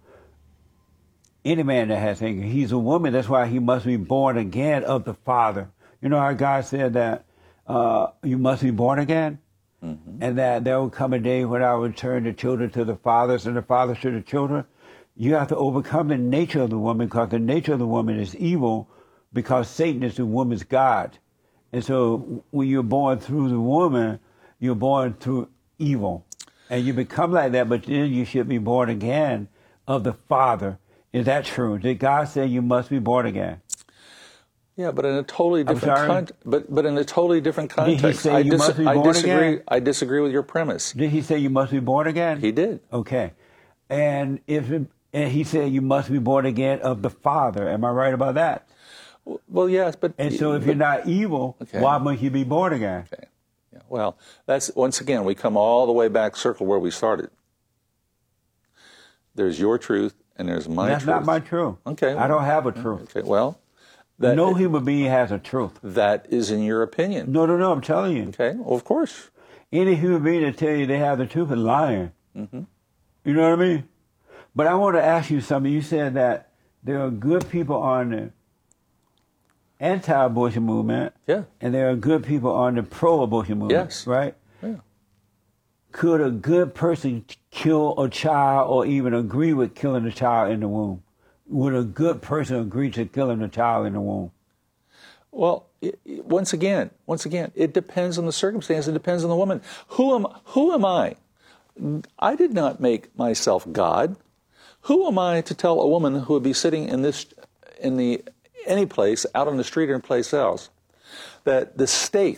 Any man that has anger, he's a woman. That's why he must be born again of the Father. You know how God said that you must be born again? Mm-hmm. And that there will come a day when I will turn the children to the fathers and the fathers to the children. You have to overcome the nature of the woman, because the nature of the woman is evil, because Satan is the woman's God. And so when you're born through the woman, you're born through evil. And you become like that, but then you should be born again of the Father. Is that true? Did God say you must be born again? Yeah, but in a totally different but in a totally different context. Did he say you must be born again? I disagree with your premise. Did he say you must be born again? He did. Okay. And he said you must be born again of the Father. Am I right about that? Well, yes, but... And so if you're not evil, why must you be born again? Okay. Yeah. Well, that's, once again, we come all the way back, circle where we started. There's your truth and there's my truth. That's not my truth. Okay. I don't have a truth. Okay, well... no human being has a truth. That is in your opinion. No, I'm telling you. Okay, well, of course. Any human being that tell you they have the truth is lying. Mm-hmm. You know what I mean? But I want to ask you something. You said that there are good people on the anti-abortion movement. Yeah. And there are good people on the pro-abortion movement. Yes. Right? Yeah. Could a good person kill a child or even agree with killing a child in the womb? Would a good person agree to killing a child in the womb? Well, once again, it depends on the circumstance. It depends on the woman. Who am I? I did not make myself God. Who am I to tell a woman who would be sitting any place, out on the street or in place else, that the state,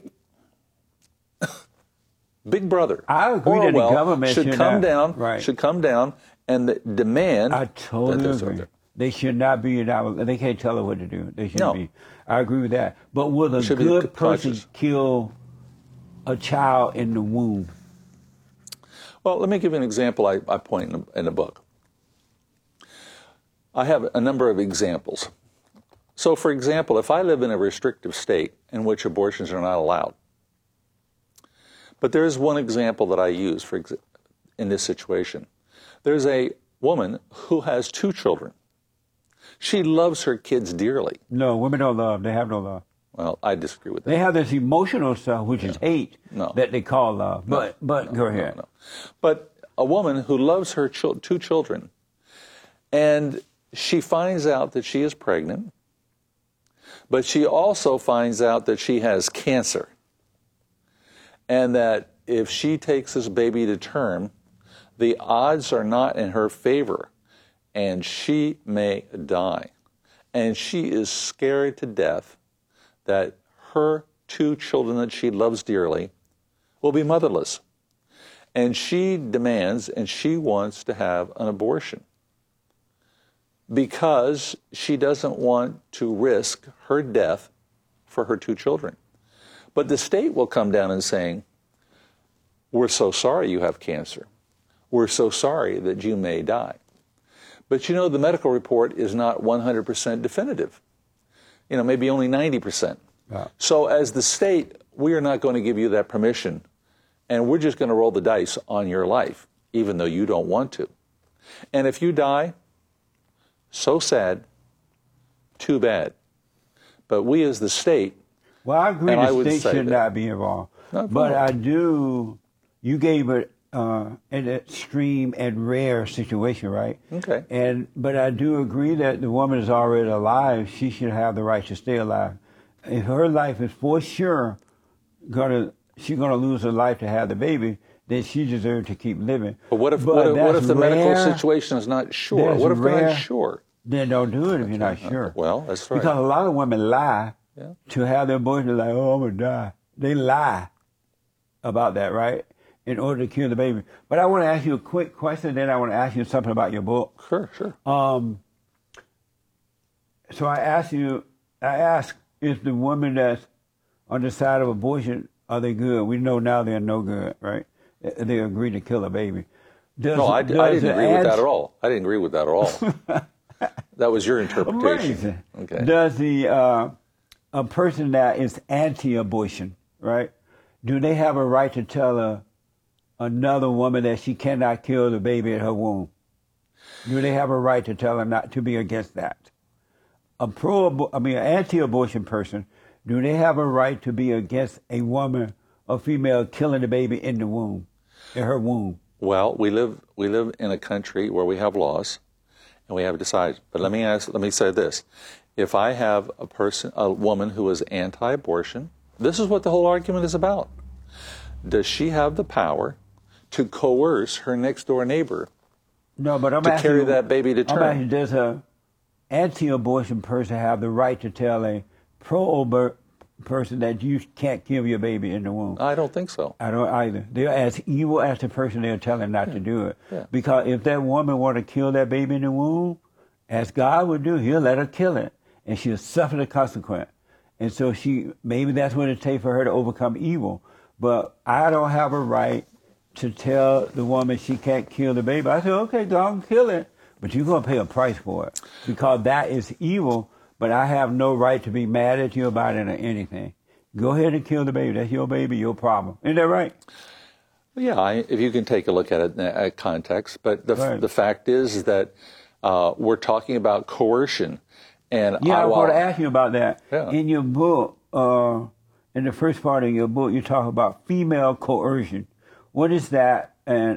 Big Brother, I agree that the government should come down and demand. I totally agree. They should not be they can't tell her what to do. They shouldn't be. I agree with that. But will a good person kill a child in the womb? Well, let me give you an example I point in the book. I have a number of examples. So, for example, if I live in a restrictive state in which abortions are not allowed, but there is one example that I use in this situation. There's a woman who has 2 children. She loves her kids dearly. No, women don't love. They have no love. Well, I disagree with that. They have this emotional stuff, which is hate, that they call love. But go ahead. No. But a woman who loves her two children, and she finds out that she is pregnant, but she also finds out that she has cancer, and that if she takes this baby to term, the odds are not in her favor, and she may die. And she is scared to death that her two children that she loves dearly will be motherless. And she demands and she wants to have an abortion because she doesn't want to risk her death for her two children. But the state will come down and saying, we're so sorry you have cancer. We're so sorry that you may die. But you know, the medical report is not 100% definitive. You know, maybe only 90%. Yeah. So as the state, we are not going to give you that permission, and we're just going to roll the dice on your life, even though you don't want to. And if you die, so sad, too bad. But we as the state, well, I agree and I the would state say should that- not be involved. No, But no. I do, you gave it an extreme and rare situation, right? Okay. But I do agree that the woman is already alive. She should have the right to stay alive. If her life is for sure she's gonna lose her life to have the baby, then she deserves to keep living. But what if that's the medical rare. situation is not sure? That's What if they're rare. not sure? Then don't do it if you're not sure. Well, that's right. Because a lot of women lie Yeah. to have their abortion. Like, oh, I'm gonna die. They lie about that, right? In order to kill the baby. But I want to ask you a quick question. Then I want to ask you something about your book. Sure. So I ask if the women that's on the side of abortion, are they good? We know now they're no good, right? They agree to kill a baby. No, I didn't agree with that at all. I didn't agree with that at all. That was your interpretation. Amazing. Okay. Does a person that is anti-abortion, right? Do they have a right to tell another woman that she cannot kill the baby in her womb? Do they have a right to tell her not to be against that? An anti-abortion person, do they have a right to be against a woman, a female, killing the baby in the womb, in her womb? Well, we live in a country where we have laws, and we have decided. But let me say this: if I have a woman who is anti-abortion, this is what the whole argument is about. Does she have the power to coerce her next door neighbor No, but I'm to asking carry you, that baby to I'm term? asking, does a anti-abortion person have the right to tell a pro-abortion person that you can't kill your baby in the womb? I don't think so. I don't either. They're as evil as the person they're telling not to do it. Yeah. Because if that woman want to kill that baby in the womb, as God would do, he'll let her kill it, and she'll suffer the consequence. And so maybe that's what it takes for her to overcome evil. But I don't have a right to tell the woman she can't kill the baby. I said, okay, go on, kill it, but you're going to pay a price for it because that is evil. But I have no right to be mad at you about it or anything. Go ahead and kill the baby. That's your baby, your problem. Isn't that right? Yeah, if you can take a look at it in that context. But the fact is that we're talking about coercion. And yeah, I want to ask you about that. Yeah. In your book, in the first part of your book, you talk about female coercion. What is that? And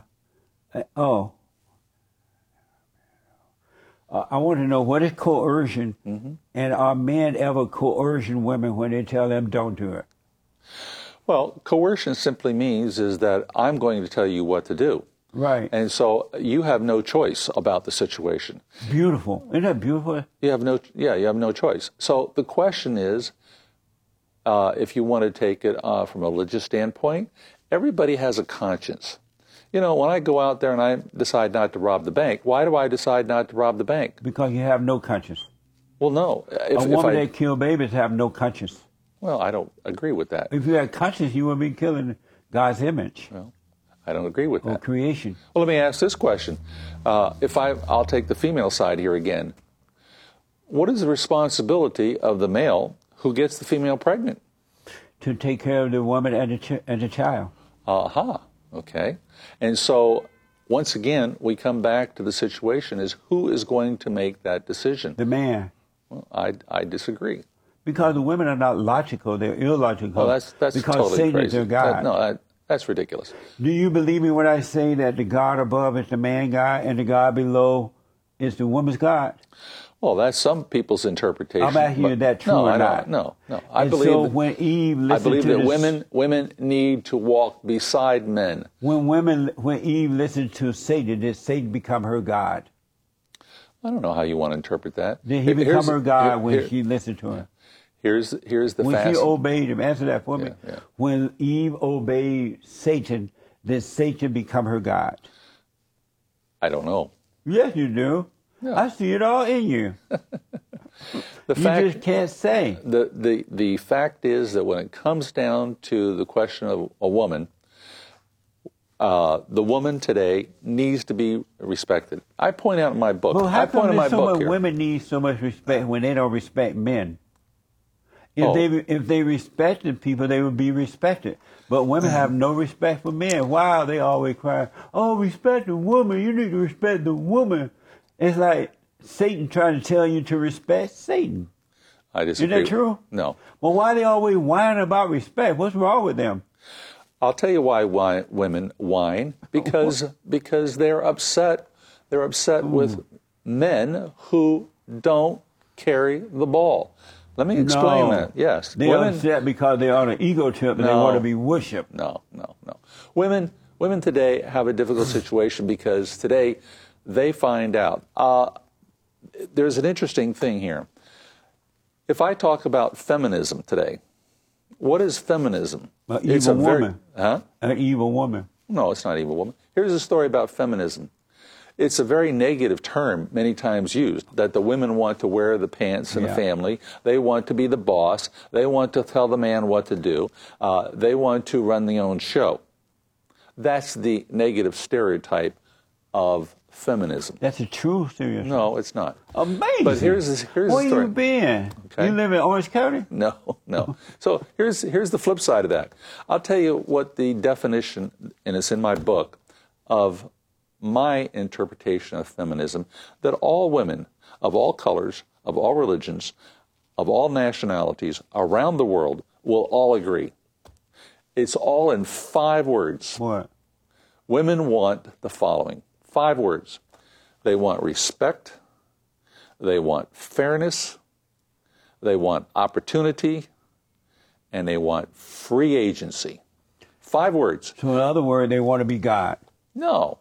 I want to know, what is coercion, and are men ever coercing women when they tell them don't do it? Well, coercion simply means is that I'm going to tell you what to do. Right. And so you have no choice about the situation. Beautiful. Isn't that beautiful? You have no choice. So the question is, if you want to take it from a religious standpoint, everybody has a conscience. You know, when I go out there and I decide not to rob the bank, why do I decide not to rob the bank? Because you have no conscience. Well, no. A woman that kills babies have no conscience. Well, I don't agree with that. If you had conscience, you would be killing God's image. Well, I don't agree with or that. creation. Well, let me ask this question. I'll take the female side here again. What is the responsibility of the male who gets the female pregnant? To take care of the woman and the child. Okay. And so once again, we come back to the situation is who is going to make that decision? The man. Well, I disagree. Because the women are not logical, they're illogical. Well, that's because totally Satan crazy. is their God. That's ridiculous. Do you believe me when I say that the God above is the man God and the God below is the woman's God? Well, that's some people's interpretation. I'm asking you, is that true or not? No. I believe when Eve listened I believe to that women need to walk beside men. When Eve listened to Satan, did Satan become her God? I don't know how you want to interpret that. Did he become her God when she listened to him? Here's the when she obeyed him. Answer that for me. Yeah. When Eve obeyed Satan, did Satan become her God? I don't know. Yes, you do. Yeah. I see it all in you. You just can't say. The fact is that when it comes down to the question of a woman, the woman today needs to be respected. I point out in my book. Well, how come here. women need so much respect when they don't respect men? Oh. If they respected people, they would be respected. But women have no respect for men. Why are they always crying, oh, respect the woman, you need to respect the woman? It's like Satan trying to tell you to respect Satan. I disagree. Isn't that true? No. Well, why are they always whining about respect? What's wrong with them? I'll tell you why women whine. Because they're upset. They're upset with men who don't carry the ball. Let me explain that. Yes. They're upset because they're on an ego trip and they want to be worshipped. No. Women today have a difficult situation because today they find out. There's an interesting thing here. If I talk about feminism today, what is feminism? An evil woman. An evil woman. No, it's not evil woman. Here's a story about feminism. It's a very negative term many times used, that the women want to wear the pants in the family. They want to be the boss. They want to tell the man what to do. They want to run their own show. That's the negative stereotype of feminism. That's a true stereotype. No, it's not. Amazing. But here's the story. Where you been? Okay. You live in Orange County? No. So here's the flip side of that. I'll tell you what the definition, and it's in my book, of my interpretation of feminism, that all women of all colors, of all religions, of all nationalities around the world will all agree. It's all in 5 words. What? Women want the following. 5 words. They want respect. They want fairness. They want opportunity. And they want free agency. 5 words. So in other words, they want to be God. No.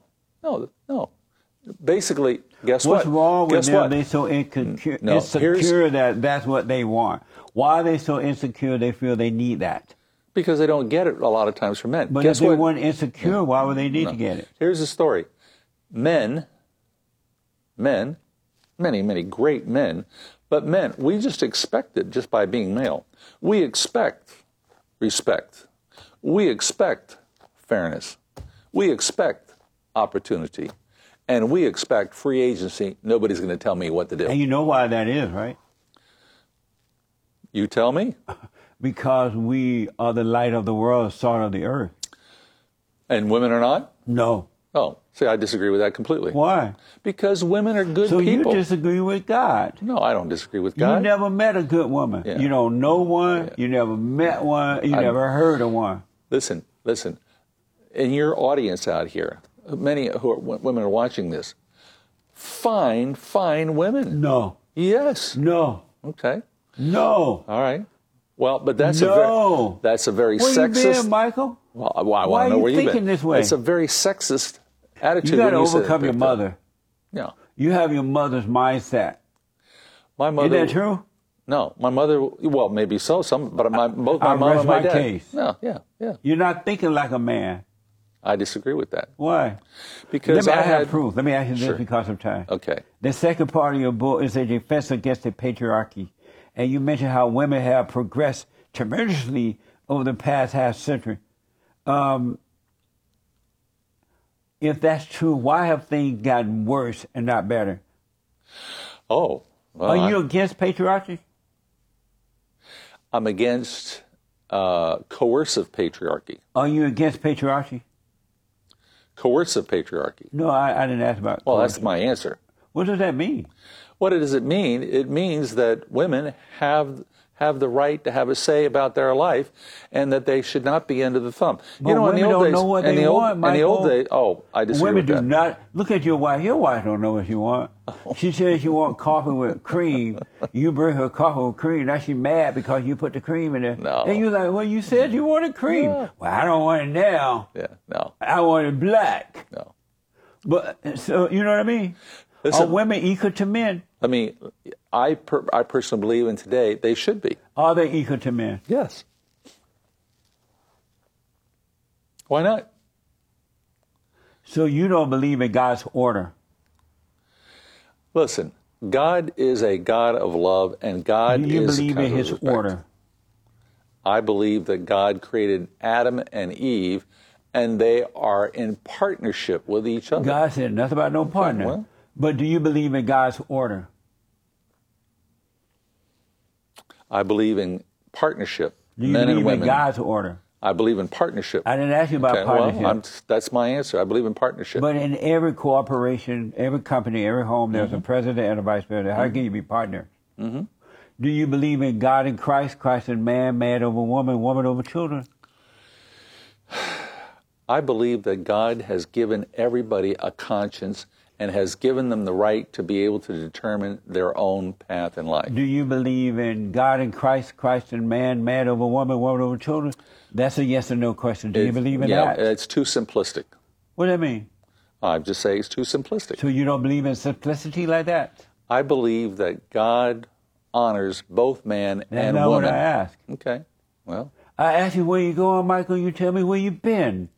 Basically, guess what? What's wrong with guess them? what? They're so insecure here's- that that's what they want. Why are they so insecure they feel they need that? Because they don't get it a lot of times from men. But guess if they what? weren't insecure, why would they need to get it? Here's the story. Men, many great men, but men, we just expect it just by being male. We expect respect. We expect fairness. We expect opportunity. And we expect free agency. Nobody's going to tell me what to do. And you know why that is, right? You tell me. Because we are the light of the world, salt of the earth. And women are not? No. Oh, see, I disagree with that completely. Why? Because women are good so people. So you disagree with God? No, I don't disagree with God. You never met a good woman. Yeah. You don't know one. Yeah. You never met one. You never heard of one. Listen. In your audience out here, many women are watching this. Fine women. No. Yes. No. Okay. No. All right. Well, but that's a very where sexist. You been, Michael? Well, I want to know where you've been. Why are you thinking this way? It's a very sexist attitude. You got to overcome your mother. Yeah. You have your mother's mindset. My mother. Isn't that true? No, my mother. Well, maybe so. But both my mom and my dad. Case. No, yeah. You're not thinking like a man. I disagree with that. Why? Because I have proof. Let me ask you this Sure. because of time. Okay. The second part of your book is a defense against the patriarchy. And you mentioned how women have progressed tremendously over the past half century. If that's true, why have things gotten worse and not better? Oh. Well, are you against patriarchy? I'm against coercive patriarchy. Are you against patriarchy? Coercive patriarchy. No, I didn't ask about. Well, coercion. that's my answer. What does that mean? What does it mean? It means that women have the right to have a say about their life, and that they should not be under the thumb. But women don't know what they want, in the old Michael. days, I disagree Women with do that. not look at your wife. Your wife don't know what she want. She says she want coffee with cream. You bring her coffee with cream. Now she mad because you put the cream in there. No. And you like, well, you said you wanted cream. Yeah. Well, I don't want it now. Yeah, no, I want it black. no. But so you know what I mean? Listen, Are women equal to men? I personally believe in today they should be. Are they equal to men? Yes. Why not? So you don't believe in God's order? Listen, God is a God of love, and God Do you is believe a in God His of respect. order? I believe that God created Adam and Eve, and they are in partnership with each other. God said nothing about no partner. well. But do you believe in God's order? I believe in partnership, Do you men and believe women. in God's order? I believe in partnership. I didn't ask you about partnership. Well, that's my answer. I believe in partnership. But in every corporation, every company, every home, there's Mm-hmm. a president and a vice president. How can you be partners? Mm-hmm. Do you believe in God and Christ, Christ and man, man over woman, woman over children? I believe that God has given everybody a conscience and has given them the right to be able to determine their own path in life. Do you believe in God and Christ, Christ and man, man over woman, woman over children? That's a yes or no question. Do you believe in that? It's too simplistic. What do that mean? I just say it's too simplistic. So you don't believe in simplicity like that? I believe that God honors both man That's and not woman. what I asked. Okay. Well, I asked you where you going, Michael. You tell me where you been.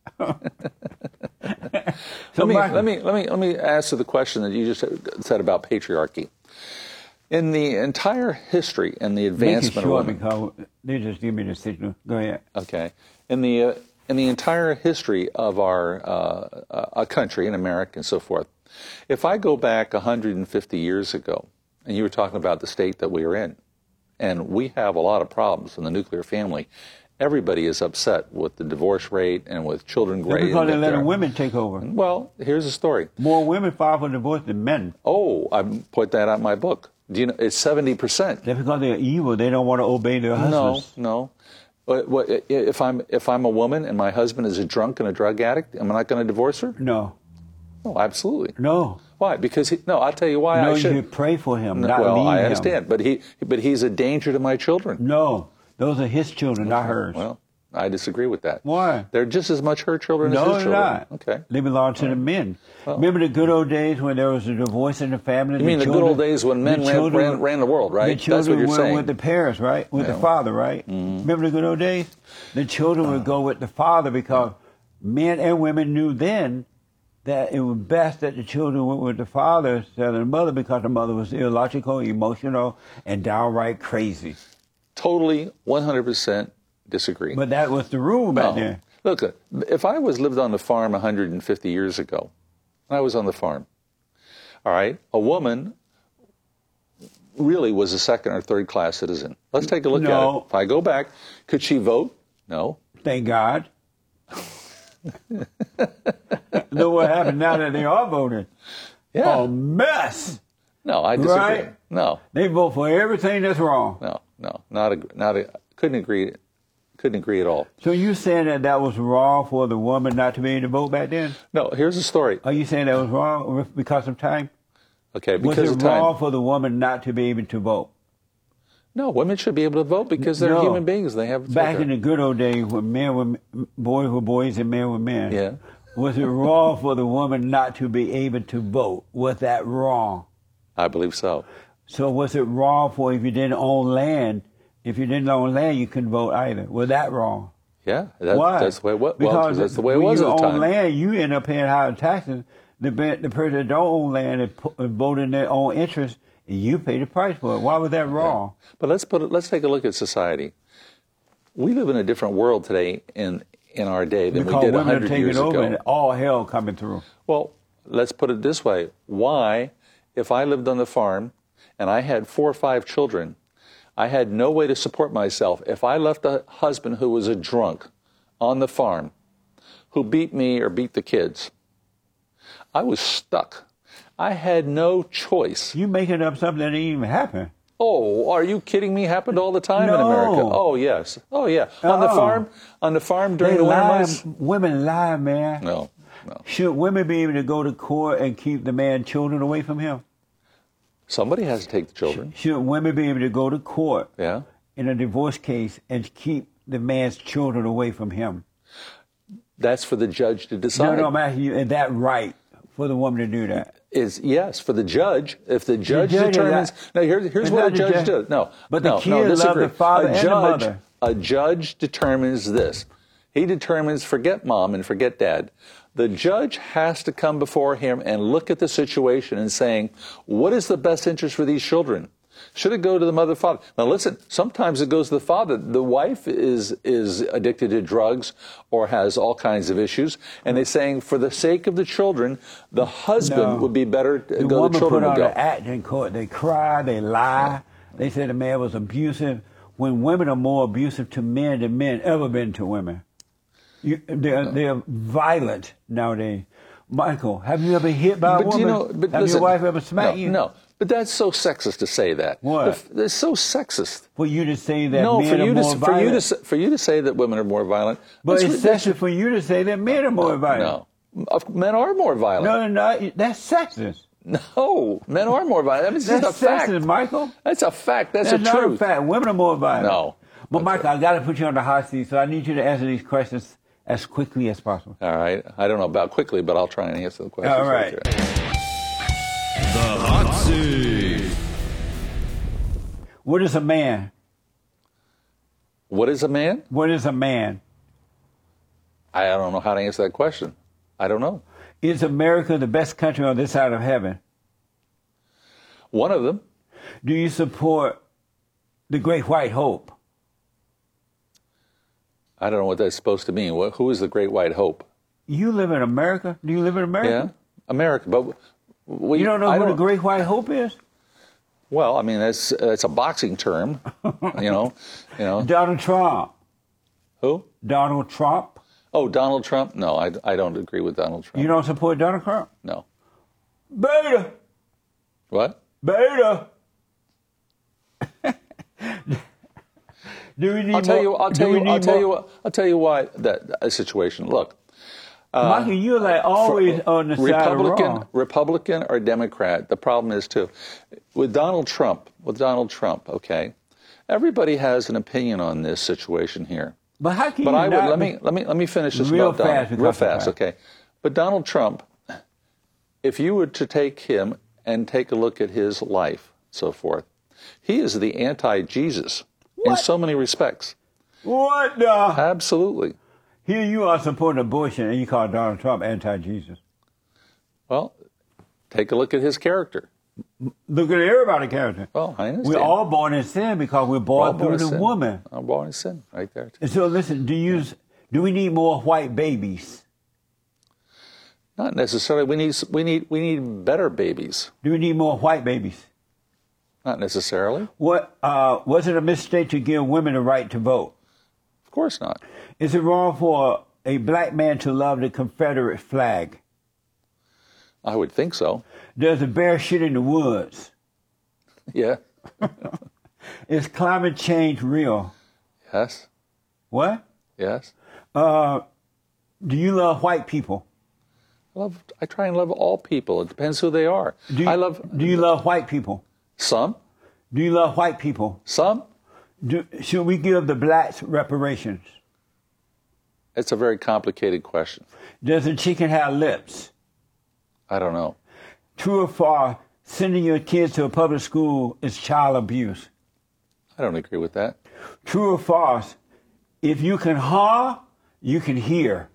So let me answer the question that you just said about patriarchy. In the entire history and the Make it advancement of short women, because they just give me the signal. Go ahead. okay, in the entire history of our country in America and so forth, if I go back 150 years ago, and you were talking about the state that we are in, and we have a lot of problems in the nuclear family. Everybody is upset with the divorce rate and with children That's raised. because they're letting women take over. Well, here's the story. More women file for divorce than men. Oh, I put that out in my book. Do you know it's 70%? That's because they're evil. They don't want to obey their husbands. No. If I'm a woman and my husband is a drunk and a drug addict, am I not going to divorce her? No. Oh, absolutely. No. Why? Because I'll tell you why No, I should. you pray for him, not well, leave I him. understand, but he's a danger to my children. No. Those are his children, not hers. Well, I disagree with that. Why? They're just as much her children No, as his they're children. not. Okay. They belong to the men. Remember the good old days when there was a divorce in the family? You mean the good old days when men ran the world, right? The children That's what you're went saying. with the parents, right? With the father, right? Remember the good old days? The children would go with the father because men and women knew then that it was best that the children went with the father instead of the mother because the mother was illogical, emotional, and downright crazy. Totally, 100% disagree. But that was the rule back No. then. Look, if I lived on the farm 150 years ago, I was on the farm, all right, a woman really was a second or third class citizen. Let's take a look at it. If I go back, could she vote? No. Thank God. Look what happened now that they are voting. Yeah. A mess. No, I disagree. Right? No, They vote for everything that's wrong. couldn't agree at all. So you saying that was wrong for the woman not to be able to vote back then? No, here's the story. Are you saying that was wrong because of time? Okay, Was because it of time. wrong for the woman not to be able to vote? No, women should be able to vote because they're No. human beings. They have Back in the good old days when boys were boys and men were men. Yeah. Was it wrong for the woman not to be able to vote? Was that wrong? I believe so. So was it wrong for if you didn't own land? If you didn't own land, you couldn't vote either. Was that wrong? Yeah, Why? that's the way it was. Because That's the way it was when at you the own time. land, you end up paying higher taxes. The person that don't own land and vote in their own interest, you pay the price for it. Why was that wrong? But let's take a look at society. We live in a different world today in our day than Because we did women are 100 taking years over ago. and all hell coming through. Well, let's put it this way. Why, if I lived on the farm and I had 4 or 5 children, I had no way to support myself. If I left a husband who was a drunk on the farm, who beat me or beat the kids. I was stuck. I had no choice. You making up something that didn't even happen. Oh, are you kidding me? Happened all the time in No. America. Oh, yes. Oh, yeah. On the farm during the winter months? Women lie, man. No. Should women be able to go to court and keep the man's children away from him? Somebody has to take the children. Should women be able to go to court Yeah. in a divorce case and keep the man's children away from him? That's for the judge to decide. No, I'm asking you, is that right for the woman to do that? Is yes, for the judge. If the judge judge is determines, not- here's it's what a not the judge judge. does. No, But the no, kid no, loves disagree. the father and the mother. A judge determines this. He determines forget mom and forget dad. The judge has to come before him and look at the situation and saying, what is the best interest for these children? Should it go to the mother, father? Now listen, sometimes it goes to the father. The wife is addicted to drugs or has all kinds of issues, and they're saying for the sake of the children, the husband would be better to The go. woman The children put would on go. an act in court. They cry, they lie. They say the man was abusive. When women are more abusive to men than men ever been to women. They're violent nowadays. Michael, have you ever hit by a woman? Have listen, your wife ever smacked you? No, but that's so sexist to say that. What? It's so sexist. For you to say that No, men for are you more to violent. for you to say that women are more violent. But that's it's sexist for you to say that men are more violent. No, men are more violent. No, they're not. That's sexist. No, men are more violent. I mean, it's That's just a fact. sexist, Michael. That's a fact. That's That's a not truth. a fact. Women are more violent. No. But Michael, I got to put you on the hot seat, so I need you to answer these questions as quickly as possible. All right. I don't know about quickly, but I'll try and answer the questions. All right. there. The hot seat. What is a man? What is a man? What is a man? I don't know how to answer that question. I don't know. Is America the best country on this side of heaven? One of them. Do you support the Great White Hope? I don't know what that's supposed to mean. Who is the Great White Hope? You live in America? Do you live in America? Yeah, America. But You don't know who the Great White Hope is? Well, I mean that's a boxing term. you know. Donald Trump. Who? Donald Trump. Oh, Donald Trump? No, I don't agree with Donald Trump. You don't support Donald Trump? No. Beta. What? Beta. Do we need I'll tell you why that situation. Look, Michael, you're like always on the side of wrong. Republican or Democrat. The problem is too, with Donald Trump. Okay, everybody has an opinion on this situation here. But how can But you I would not let me finish this real about Donald. fast, Real fast, okay. But Donald Trump, if you were to take him and take a look at his life, so forth, he is the anti-Jesus in so many respects. What the? Absolutely. Here you are supporting abortion and you call Donald Trump anti-Jesus. Well, take a look at his character. Look at everybody's character. Well, I understand. We're all born in sin because we're born through the woman. I'm born in sin, right there. And so listen, do we need more white babies? Not necessarily. We need better babies. Do we need more white babies? Not necessarily. What was it a mistake to give women the right to vote? Of course not. Is it wrong for a black man to love the Confederate flag? I would think so. Does a bear shit in the woods? Yeah. Is climate change real? Yes. What? Yes. Do you love white people? I try and love all people. It depends who they are. Do you love white people? Some. Do you love white people? Some. Should we give the blacks reparations? It's a very complicated question. Does a chicken have lips? I don't know. True or false, sending your kids to a public school is child abuse? I don't agree with that. True or false, if you can ha, you can hear?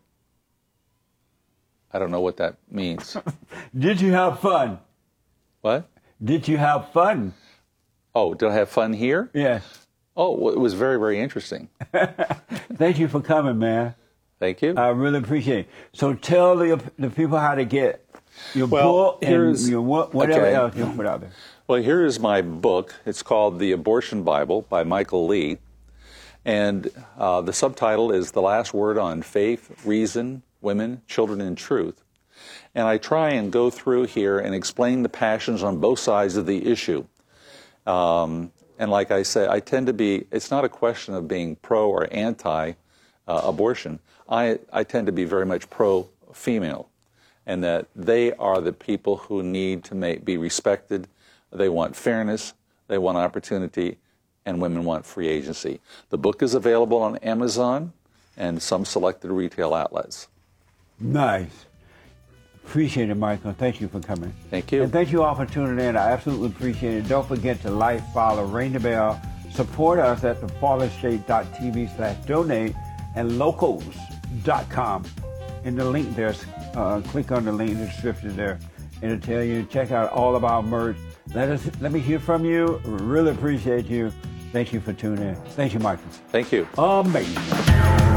I don't know what that means. Did you have fun? What? Did you have fun? Oh, did I have fun here? Yes. Oh, well, it was very, very interesting. Thank you for coming, man. Thank you. I really appreciate it. So tell the people how to get your book and your whatever else you put out there. Well, here is my book. It's called The Abortion Bible by Michael Lee. And the subtitle is The Last Word on Faith, Reason, women, children in truth. And I try and go through here and explain the passions on both sides of the issue. And like I say, I tend to be, it's not a question of being pro or anti-abortion. I tend to be very much pro-female, and that they are the people who need to be respected. They want fairness, they want opportunity, and women want free agency. The book is available on Amazon and some selected retail outlets. Nice. Appreciate it, Michael. Thank you for coming. Thank you. And thank you all for tuning in. I absolutely appreciate it. Don't forget to like, follow, ring the bell, support us at thefatherstate.tv/donate and locals.com. In the link there, click on the link in the description there. It'll tell you, check out all of our merch. Let me hear from you. Really appreciate you. Thank you for tuning in. Thank you, Michael. Thank you. Amazing.